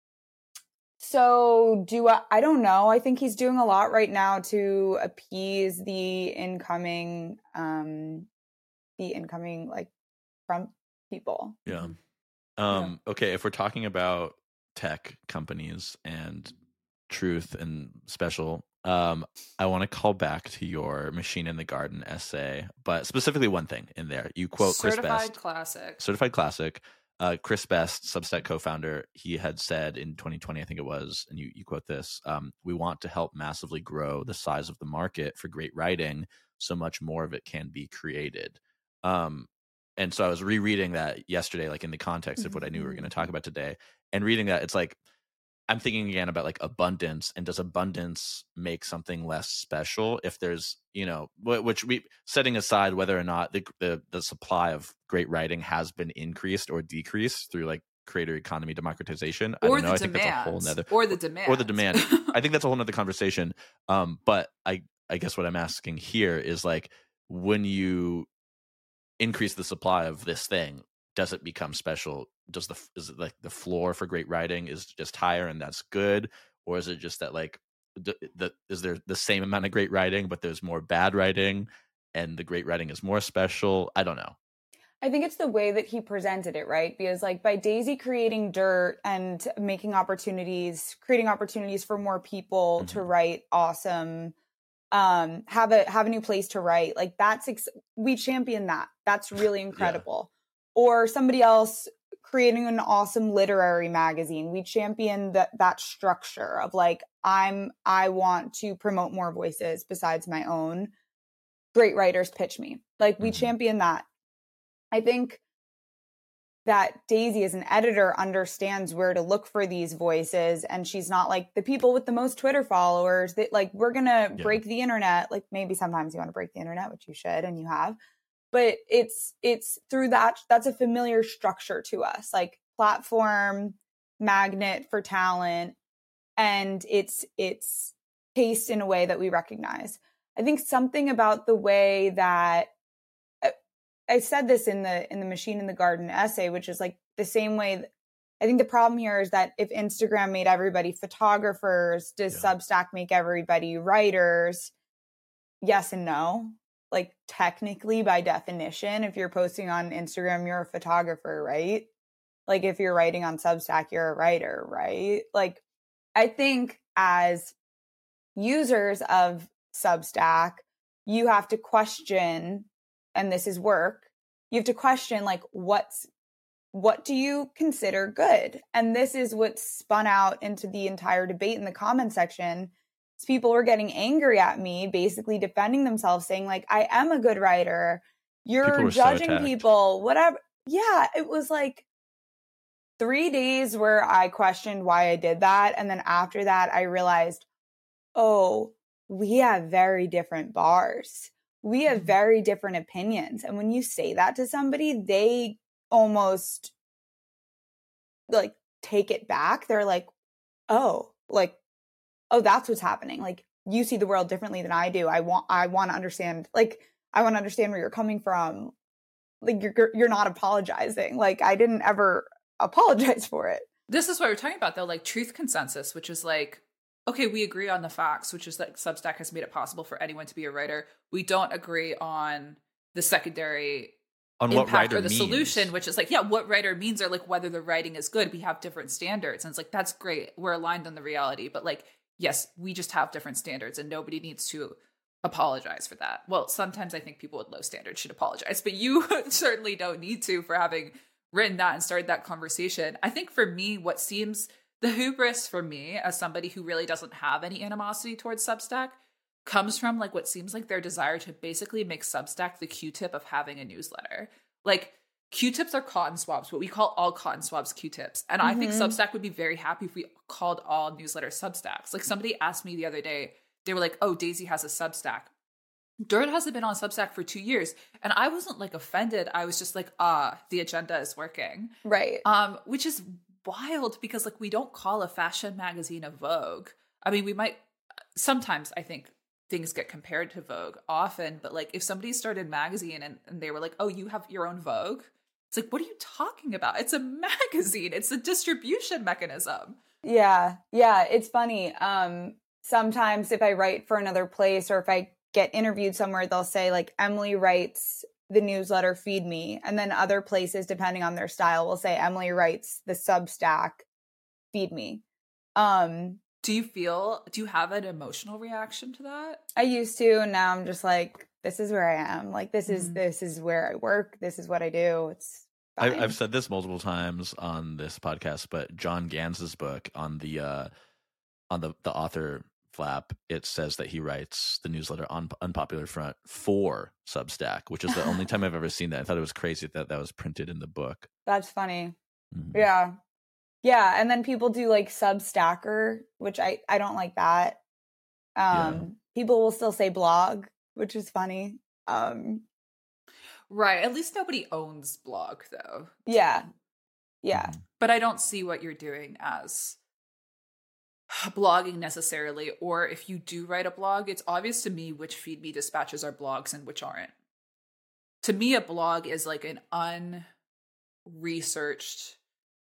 Speaker 3: so do I, I don't know. I think he's doing a lot right now to appease the incoming, um, the incoming like Trump people.
Speaker 1: Yeah. Um, yeah. Okay. If we're talking about tech companies and truth and special, um, I want to call back to your Machine in the Garden essay, but specifically one thing in there. You quote Chris Best.
Speaker 2: Certified classic.
Speaker 1: Certified classic. Uh, Chris Best, Substack co-founder, he had said in twenty twenty, I think it was, and you, you quote this, um, we want to help massively grow the size of the market for great writing so much more of it can be created. Um, and so I was rereading that yesterday, like in the context of what I knew we were going to talk about today, and reading that, it's like, I'm thinking again about like abundance, and does abundance make something less special if there's, you know, which we, setting aside whether or not the, the the supply of great writing has been increased or decreased through like creator economy democratization. I
Speaker 2: or
Speaker 1: don't know.
Speaker 2: The
Speaker 1: I think
Speaker 2: demand,
Speaker 1: that's a whole nother,
Speaker 2: or the demand,
Speaker 1: or the demand. I think that's a whole nother conversation. Um, but I I guess what I'm asking here is like, when you increase the supply of this thing, does it become special? Does the is it like the floor for great writing is just higher and that's good, or is it just that like the, the is there the same amount of great writing but there's more bad writing and the great writing is more special? I don't know.
Speaker 3: I think it's the way that he presented it, right? Because like by Daisy creating dirt and making opportunities, creating opportunities for more people mm-hmm. to write awesome, um, have a have a new place to write. Like that's ex- we champion that. That's really incredible. Yeah. Or somebody else creating an awesome literary magazine. We champion that that structure of like, I'm, I want to promote more voices besides my own. Great writers pitch me. Like we mm-hmm. champion that. I think that Daisy as an editor understands where to look for these voices. And she's not like the people with the most Twitter followers that like, we're going to yeah. break the internet. Like maybe sometimes you want to break the internet, which you should, and you have. But it's it's through that, that's a familiar structure to us, like platform, magnet for talent, and it's it's paced in a way that we recognize. I think something about the way that, I said this in the in the Machine in the Garden essay, which is like the same way, that, I think the problem here is that if Instagram made everybody photographers, does yeah. Substack make everybody writers? Yes and no. Like technically by definition, if you're posting on Instagram, you're a photographer, right? Like if you're writing on Substack, you're a writer, right? Like I think as users of Substack, you have to question, and this is work, you have to question like what's what do you consider good? And this is what spun out into the entire debate in the comment section. People were getting angry at me, basically defending themselves, saying like, I am a good writer. You're judging so people, whatever. Yeah, it was like three days where I questioned why I did that. And then after that, I realized, oh, we have very different bars. We have very different opinions. And when you say that to somebody, they almost like take it back. They're like, oh, like, oh, that's what's happening. Like you see the world differently than I do. I want, I want to understand, like, I want to understand where you're coming from. Like you're, you're not apologizing. Like I didn't ever apologize for it.
Speaker 2: This is what we're talking about though, like truth consensus, which is like, okay, we agree on the facts, which is that Substack has made it possible for anyone to be a writer. We don't agree on the secondary
Speaker 1: on what
Speaker 2: impact
Speaker 1: writer
Speaker 2: or the
Speaker 1: means.
Speaker 2: Solution, which is like, yeah, what writer means or like whether the writing is good. We have different standards. And it's like, that's great. We're aligned on the reality. But like, yes, we just have different standards and nobody needs to apologize for that. Well, sometimes I think people with low standards should apologize, but you certainly don't need to for having written that and started that conversation. I think for me, what seems the hubris for me as somebody who really doesn't have any animosity towards Substack comes from like what seems like their desire to basically make Substack the Q-tip of having a newsletter. Like Q-tips are cotton swabs, but we call all cotton swabs Q-tips. And mm-hmm. I think Substack would be very happy if we called all newsletters Substacks. Like somebody asked me the other day, they were like, oh, Daisy has a Substack. Dirt hasn't been on Substack for two years. And I wasn't like offended. I was just like, ah, the agenda is working.
Speaker 3: Right.
Speaker 2: Um, which is wild because like we don't call a fashion magazine a Vogue. I mean, we might sometimes I think things get compared to Vogue often, but like if somebody started magazine and, and they were like, oh, you have your own Vogue, it's like, what are you talking about? It's a magazine. It's a distribution mechanism.
Speaker 3: Yeah. Yeah. It's funny. Um, sometimes if I write for another place or if I get interviewed somewhere, they'll say like Emily writes the newsletter Feed Me. And then other places, depending on their style, will say Emily writes the Substack Feed Me. Um,
Speaker 2: do you feel, do you have an emotional reaction to that?
Speaker 3: I used to, and now I'm just like, this is where I am. Like, this is, mm. this is where I work. This is what I do. It's fine.
Speaker 1: I, I've said this multiple times on this podcast, but John Ganz's book on the, uh, on the, the author flap, it says that he writes the newsletter on Unpopular Front for Substack, which is the only time I've ever seen that. I thought it was crazy that that was printed in the book.
Speaker 3: That's funny. Mm-hmm. Yeah. Yeah. And then people do like Substacker, which I, I don't like that. Um, yeah. People will still say blog, which is funny. Um,
Speaker 2: right. At least nobody owns blog though.
Speaker 3: Yeah. Yeah. Mm-hmm.
Speaker 2: But I don't see what you're doing as blogging necessarily, or if you do write a blog, it's obvious to me which Feed Me dispatches are blogs and which aren't. To me, a blog is like an unresearched,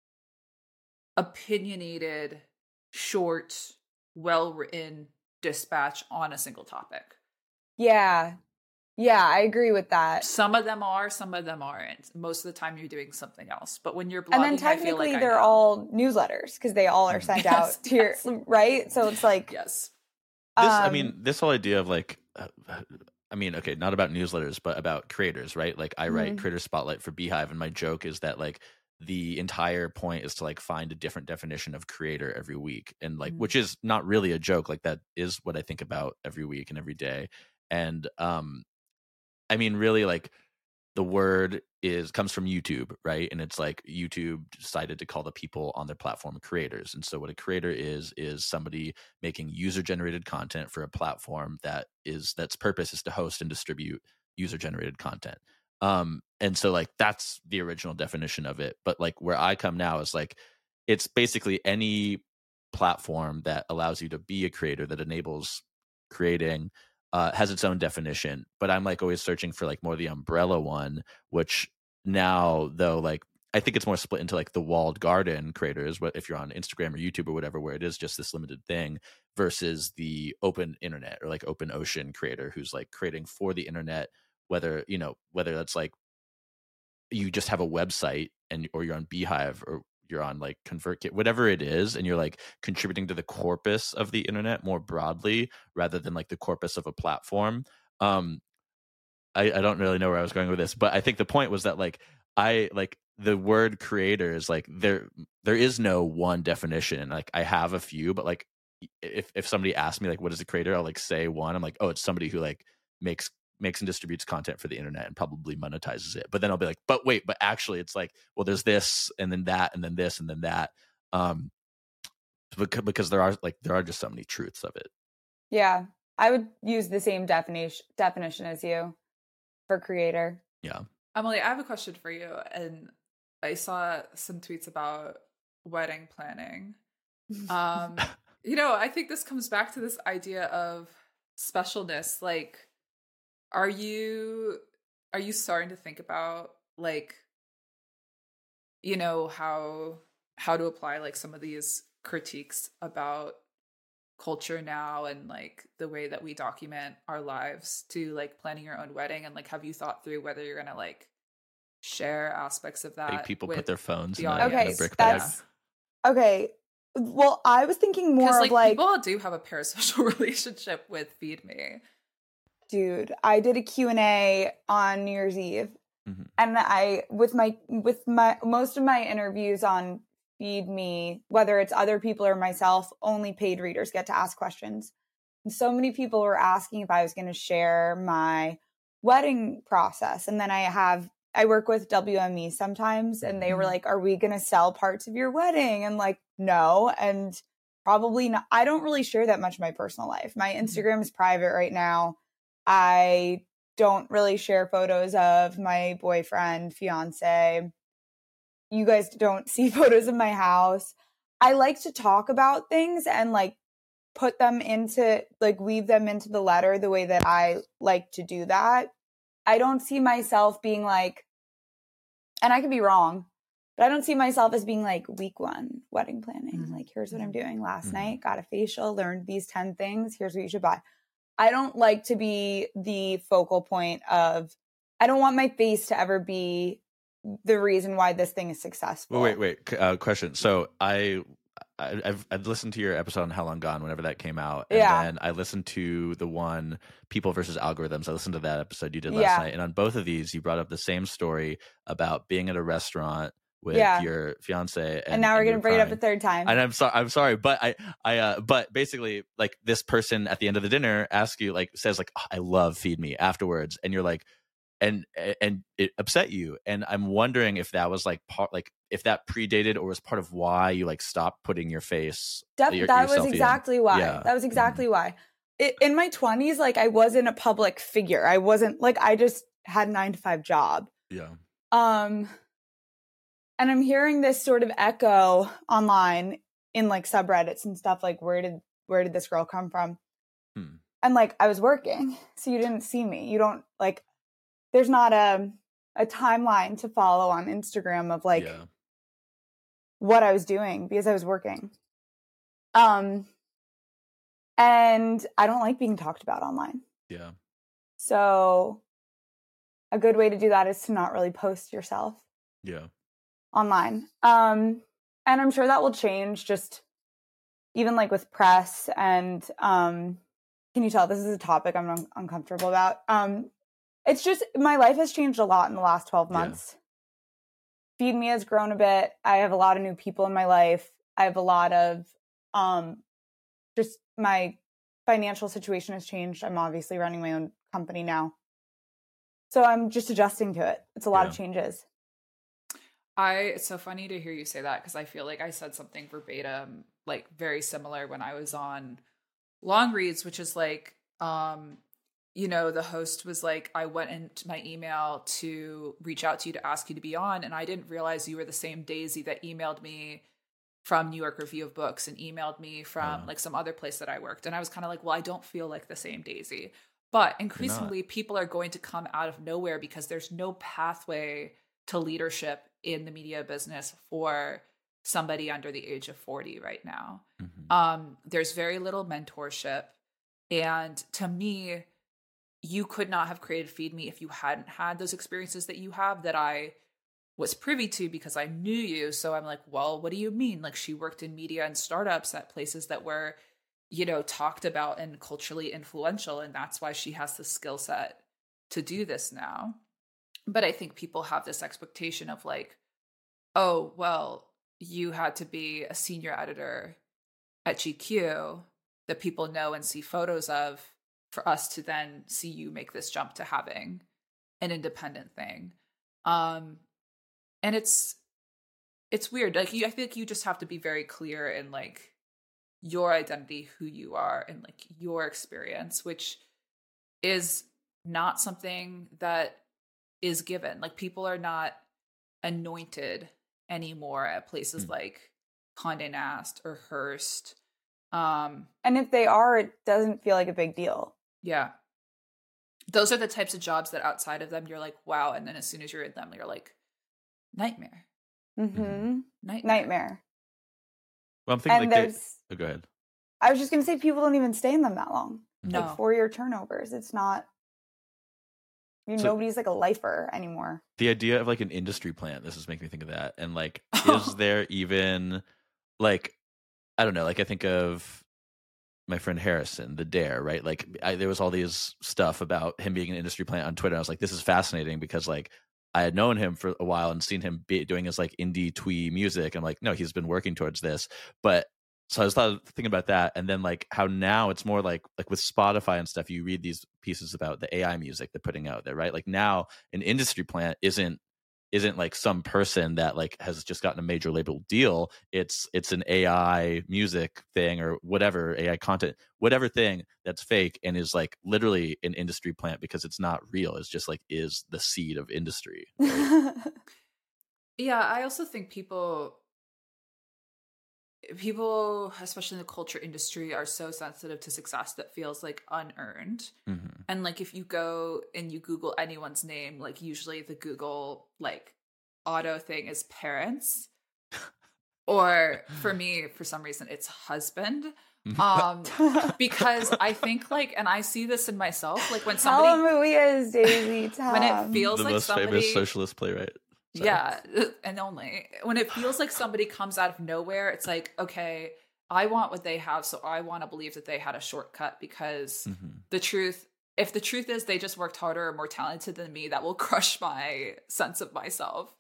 Speaker 2: opinionated, short, well-written dispatch on a single topic.
Speaker 3: Yeah. Yeah, I agree with that.
Speaker 2: Some of them are, some of them aren't. Most of the time you're doing something else. But when you're blogging,
Speaker 3: and then technically
Speaker 2: I feel like
Speaker 3: they're all newsletters because they all are sent yes, out to yes. your, right? So it's like,
Speaker 2: yes.
Speaker 1: This, um, I mean, this whole idea of like, uh, I mean, okay, not about newsletters, but about creators, right? Like I write mm-hmm. Creator Spotlight for Beehive, and my joke is that like the entire point is to like find a different definition of creator every week. And like, mm-hmm. which is not really a joke. Like that is what I think about every week and every day. And, um, I mean, really, like the word is comes from YouTube, right? And it's like YouTube decided to call the people on their platform creators. And so what a creator is, is somebody making user-generated content for a platform that is that's purpose is to host and distribute user-generated content. Um, and so like that's the original definition of it. But like where I come now is like it's basically any platform that allows you to be a creator, that enables creating. Uh, has its own definition, but I'm like always searching for like more the umbrella one, which now though, like I think it's more split into like the walled garden creators, but if you're on Instagram or YouTube or whatever, where it is just this limited thing versus the open internet or like open ocean creator who's like creating for the internet, whether, you know, whether that's like you just have a website and or you're on Beehive or you're on like ConvertKit, whatever it is, and you're like contributing to the corpus of the internet more broadly rather than like the corpus of a platform. Um, I, I don't really know where I was going with this, but I think the point was that like I like the word creator is like there there is no one definition. Like I have a few, but like if if somebody asks me like what is a creator, I'll like say one. I'm like, oh, it's somebody who like makes makes and distributes content for the internet and probably monetizes it. But then I'll be like, but wait, but actually it's like, well, there's this and then that and then this and then that. Um, because, because there are like, there are just so many truths of it.
Speaker 3: Yeah. I would use the same definition definition as you for creator.
Speaker 1: Yeah.
Speaker 2: Emily, I have a question for you. And I saw some tweets about wedding planning. Um, you know, I think this comes back to this idea of specialness. Like, Are you are you starting to think about like, you know, how how to apply like some of these critiques about culture now and like the way that we document our lives to like planning your own wedding? And like, have you thought through whether you're gonna like share aspects of that?
Speaker 1: Make people put their phones
Speaker 2: the
Speaker 1: in, a,
Speaker 3: okay,
Speaker 1: in a brick bag.
Speaker 3: Okay. Well, I was thinking more
Speaker 2: like,
Speaker 3: of like
Speaker 2: people do have a parasocial relationship with Feed Me.
Speaker 3: Dude, I did a Q and A on New Year's Eve, mm-hmm. and I with my with my most of my interviews on Feed Me, whether it's other people or myself, only paid readers get to ask questions. And so many people were asking if I was going to share my wedding process, and then I have I work with W M E sometimes, and they were like, "Are we going to sell parts of your wedding?" And like, no, and probably not. I don't really share that much of my personal life. My Instagram mm-hmm. is private right now. I don't really share photos of my boyfriend, fiance. You guys don't see photos of my house. I like to talk about things and like put them into, like weave them into the letter the way that I like to do that. I don't see myself being like, and I could be wrong, but I don't see myself as being like week one wedding planning. Mm-hmm. Like, here's what I'm doing last mm-hmm. night. Got a facial, learned these ten things. Here's what you should buy. I don't like to be the focal point of, I don't want my face to ever be the reason why this thing is successful.
Speaker 1: Wait, wait, wait. Uh, question. So I, I, I've, I've listened to your episode on How Long Gone whenever that came out. And
Speaker 3: yeah.
Speaker 1: then I listened to the one People versus Algorithms. I listened to that episode you did last
Speaker 3: yeah.
Speaker 1: night. And on both of these, you brought up the same story about being at a restaurant with
Speaker 3: yeah.
Speaker 1: your fiance, and,
Speaker 3: and now we're gonna bring
Speaker 1: crying.
Speaker 3: it up a third time.
Speaker 1: And I'm sorry, I'm sorry, but I, I, uh, but basically, like this person at the end of the dinner asks you, like, says, like, oh, "I love Feed Me" afterwards, and you're like, and and it upset you, and I'm wondering if that was like part, like if that predated or was part of why you like stopped putting your face.
Speaker 3: Def-
Speaker 1: your,
Speaker 3: that was exactly in. why. Yeah. That was exactly mm-hmm. why. It, in my twenties, like I wasn't a public figure. I wasn't like I just had a nine to five job.
Speaker 1: Yeah.
Speaker 3: Um. And I'm hearing this sort of echo online in like subreddits and stuff like, where did where did this girl come from? Hmm. And like, I was working, so you didn't see me. You don't like, there's not a a timeline to follow on Instagram of like yeah. what I was doing because I was working. Um, and I don't like being talked about online.
Speaker 1: Yeah.
Speaker 3: So a good way to do that is to not really post yourself.
Speaker 1: Yeah.
Speaker 3: Online. Um, and I'm sure that will change just even like with press and, um, can you tell this is a topic I'm un- uncomfortable about? Um, it's just, my life has changed a lot in the last twelve months. Yeah. Feed Me has grown a bit. I have a lot of new people in my life. I have a lot of, um, just my financial situation has changed. I'm obviously running my own company now. So I'm just adjusting to it. It's a lot yeah. of changes.
Speaker 2: I, it's so funny to hear you say that because I feel like I said something verbatim, like very similar when I was on Long Reads, which is like, um, you know, the host was like, I went into my email to reach out to you to ask you to be on. And I didn't realize you were the same Daisy that emailed me from New York Review of Books and emailed me from uh, like some other place that I worked. And I was kind of like, well, I don't feel like the same Daisy. But increasingly people are going to come out of nowhere because there's no pathway to leadership in the media business for somebody under the age of forty right now. Mm-hmm. Um, there's very little mentorship. And to me, you could not have created Feed Me if you hadn't had those experiences that you have that I was privy to because I knew you. So I'm like, well, what do you mean? Like, she worked in media and startups at places that were, you know, talked about and culturally influential. And that's why she has the skill set to do this now. But I think people have this expectation of like, oh, well, you had to be a senior editor at G Q that people know and see photos of for us to then see you make this jump to having an independent thing. Um, and it's, it's weird. Like, you, I think you just have to be very clear in like your identity, who you are, and like your experience, which is not something that is given. Like, people are not anointed anymore at places mm. like Condé Nast or Hearst. Um,
Speaker 3: and if they are, it doesn't feel like a big deal.
Speaker 2: Yeah. Those are the types of jobs that outside of them, you're like, wow. And then as soon as you're in them, you're like, nightmare.
Speaker 3: Mm-hmm.
Speaker 2: Nightmare.
Speaker 3: Nightmare.
Speaker 1: Well, I'm thinking
Speaker 3: and
Speaker 1: like
Speaker 3: there's,
Speaker 1: they, oh, go ahead.
Speaker 3: I was just going to say, people don't even stay in them that long.
Speaker 2: No.
Speaker 3: Like four-year turnovers. It's not, you know, so, nobody's like a lifer anymore.
Speaker 1: The idea of like an industry plant, this is making me think of that. And like, is there even like, I don't know, like I think of my friend Harrison, the Dare, right? Like I, there was all these stuff about him being an industry plant on Twitter. I was like, this is fascinating because like I had known him for a while and seen him be doing his like indie twee music. I'm like, no, he's been working towards this. But so I was thought, thinking about that. And then like how now it's more like, like with Spotify and stuff, you read these pieces about the A I music they're putting out there, right? Like now an industry plant isn't, isn't like some person that like has just gotten a major label deal. It's it's an A I music thing or whatever, A I content, whatever thing that's fake and is like literally an industry plant because it's not real. It's just like is the seed of industry. Right?
Speaker 2: Yeah, I also think people people, especially in the culture industry, are so sensitive to success that feels like unearned. Mm-hmm. And like if you go and you Google anyone's name, like usually the Google like auto thing is parents. Or for me, for some reason, it's husband. Um, because I think like, and I see this in myself, like when somebody
Speaker 3: Hallelujah is Daisy Tom.
Speaker 2: When it feels
Speaker 1: the
Speaker 2: like
Speaker 1: most
Speaker 2: somebody,
Speaker 1: famous socialist playwright.
Speaker 2: Sorry. Yeah, and only when it feels like somebody comes out of nowhere, it's like, okay, I want what they have, so I want to believe that they had a shortcut because mm-hmm. the truth, if the truth is they just worked harder or more talented than me, that will crush my sense of myself.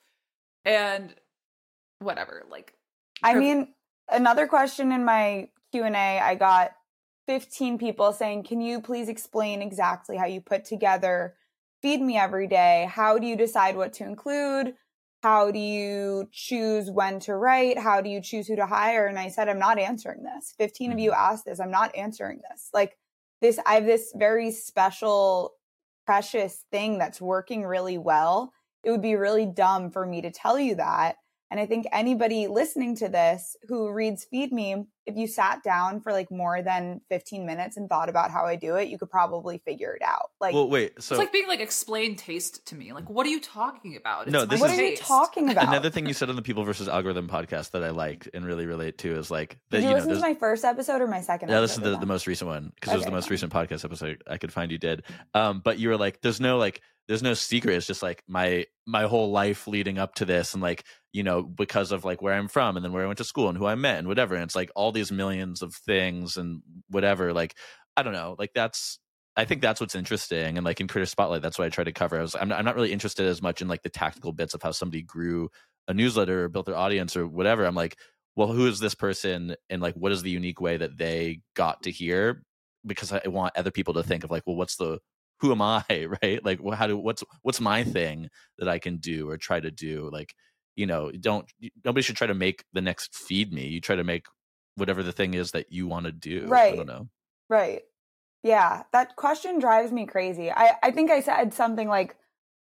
Speaker 2: And whatever, like.
Speaker 3: I mean, another question in my Q and A, I got fifteen people saying, can you please explain exactly how you put together Feed Me Every Day? How do you decide what to include? How do you choose when to write? How do you choose who to hire? And I said, I'm not answering this. fifteen of you asked this. I'm not answering this. Like this, I have this very special, precious thing that's working really well. It would be really dumb for me to tell you that. And I think anybody listening to this who reads Feed Me, if you sat down for like more than fifteen minutes and thought about how I do it, you could probably figure it out. Like,
Speaker 1: well, wait, so
Speaker 2: it's like being like explain taste to me. Like, what are you talking about? It's
Speaker 1: no, this
Speaker 3: what
Speaker 1: is,
Speaker 3: are you talking about?
Speaker 1: Another thing you said on the People versus Algorithm podcast that I like and really relate to is like that.
Speaker 3: Did you,
Speaker 1: you
Speaker 3: listen
Speaker 1: know,
Speaker 3: to my first episode or my second?
Speaker 1: Yeah,
Speaker 3: episode
Speaker 1: this is the, the most recent one because
Speaker 3: okay,
Speaker 1: it was the most
Speaker 3: fine.
Speaker 1: recent podcast episode I could find you did. Um, but you were like, there's no like. There's no secret. It's just like my my whole life leading up to this and like, you know, because of like where I'm from and then where I went to school and who I met and whatever. And it's like all these millions of things and whatever. Like, I don't know. Like that's, I think that's what's interesting. And like in Creator Spotlight, that's what I try to cover. I was, I'm not, I'm not really interested as much in like the tactical bits of how somebody grew a newsletter or built their audience or whatever. I'm like, well, who is this person? And like, what is the unique way that they got to here? Because I want other people to think of like, well, what's the, who am I, right? Like, how do what's what's my thing that I can do or try to do? Like, you know, don't nobody should try to make the next Feed Me. You try to make whatever the thing is that you want to do.
Speaker 3: Right.
Speaker 1: I don't know.
Speaker 3: Right. Yeah, that question drives me crazy. I I think I said something like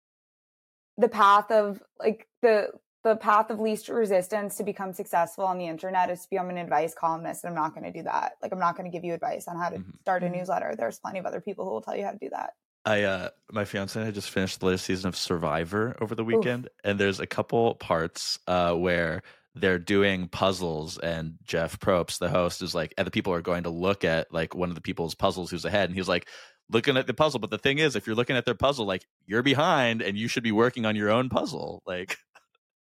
Speaker 3: the path of like the the path of least resistance to become successful on the internet is to become an advice columnist. And I'm not going to do that. Like, I'm not going to give you advice on how to mm-hmm. start a newsletter. There's plenty of other people who will tell you how to do that.
Speaker 1: I, uh, my fiance and I just finished the latest season of Survivor over the weekend. Oof. And there's a couple parts uh, where they're doing puzzles and Jeff Probst, the host, is like, and the people are going to look at like one of the people's puzzles who's ahead. And he's like, looking at the puzzle. But the thing is, if you're looking at their puzzle, like you're behind and you should be working on your own puzzle. Like,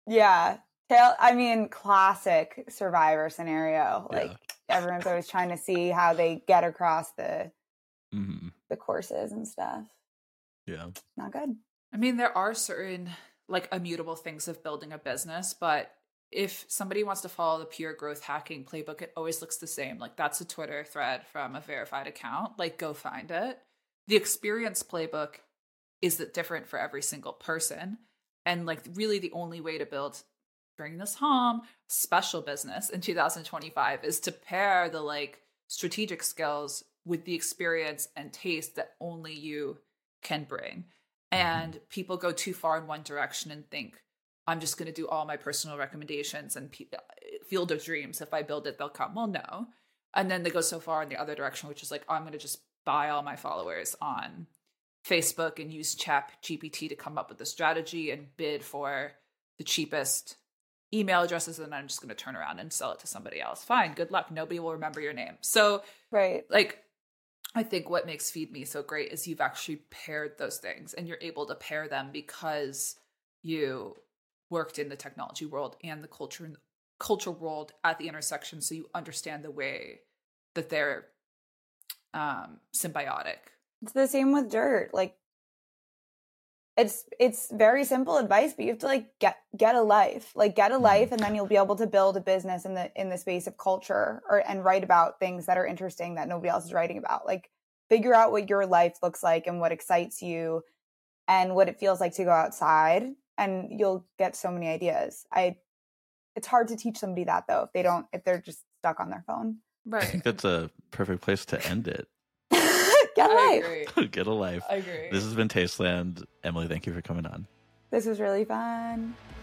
Speaker 3: Yeah. Tail, I mean, classic Survivor scenario. Like
Speaker 1: yeah.
Speaker 3: everyone's always trying to see how they get across the
Speaker 1: mm-hmm.
Speaker 3: the courses and stuff.
Speaker 1: Yeah.
Speaker 3: Not good.
Speaker 2: I mean, there are certain like immutable things of building a business, but if somebody wants to follow the pure growth hacking playbook, it always looks the same. Like that's a Twitter thread from a verified account. Like go find it. The experience playbook is different for every single person. And like really the only way to build, bring this home, special business in two thousand twenty-five is to pair the like strategic skills with the experience and taste that only you can bring. And people go too far in one direction and think, I'm just going to do all my personal recommendations and pe- field of dreams. If I build it, they'll come. Well, no. And then they go so far in the other direction, which is like, oh, I'm going to just buy all my followers on Facebook and use Chat G P T to come up with a strategy and bid for the cheapest email addresses. And I'm just going to turn around and sell it to somebody else. Fine. Good luck. Nobody will remember your name. So,
Speaker 3: right.
Speaker 2: like, I think what makes Feed Me so great is you've actually paired those things and you're able to pair them because you worked in the technology world and the culture culture world at the intersection. So you understand the way that they're um, symbiotic.
Speaker 3: It's the same with Dirt. Like it's, it's very simple advice, but you have to like get, get a life, like get a life. And then you'll be able to build a business in the, in the space of culture or, and write about things that are interesting that nobody else is writing about. Like figure out what your life looks like and what excites you and what it feels like to go outside. And you'll get so many ideas. I, it's hard to teach somebody that though, if they don't, if they're just stuck on their phone.
Speaker 2: Right.
Speaker 1: I think that's a perfect place to end it.
Speaker 3: Get a
Speaker 2: I
Speaker 3: life.
Speaker 2: agree.
Speaker 1: Get a life.
Speaker 2: I agree.
Speaker 1: This has been Tasteland. Emily, thank you for coming on.
Speaker 3: This was really fun.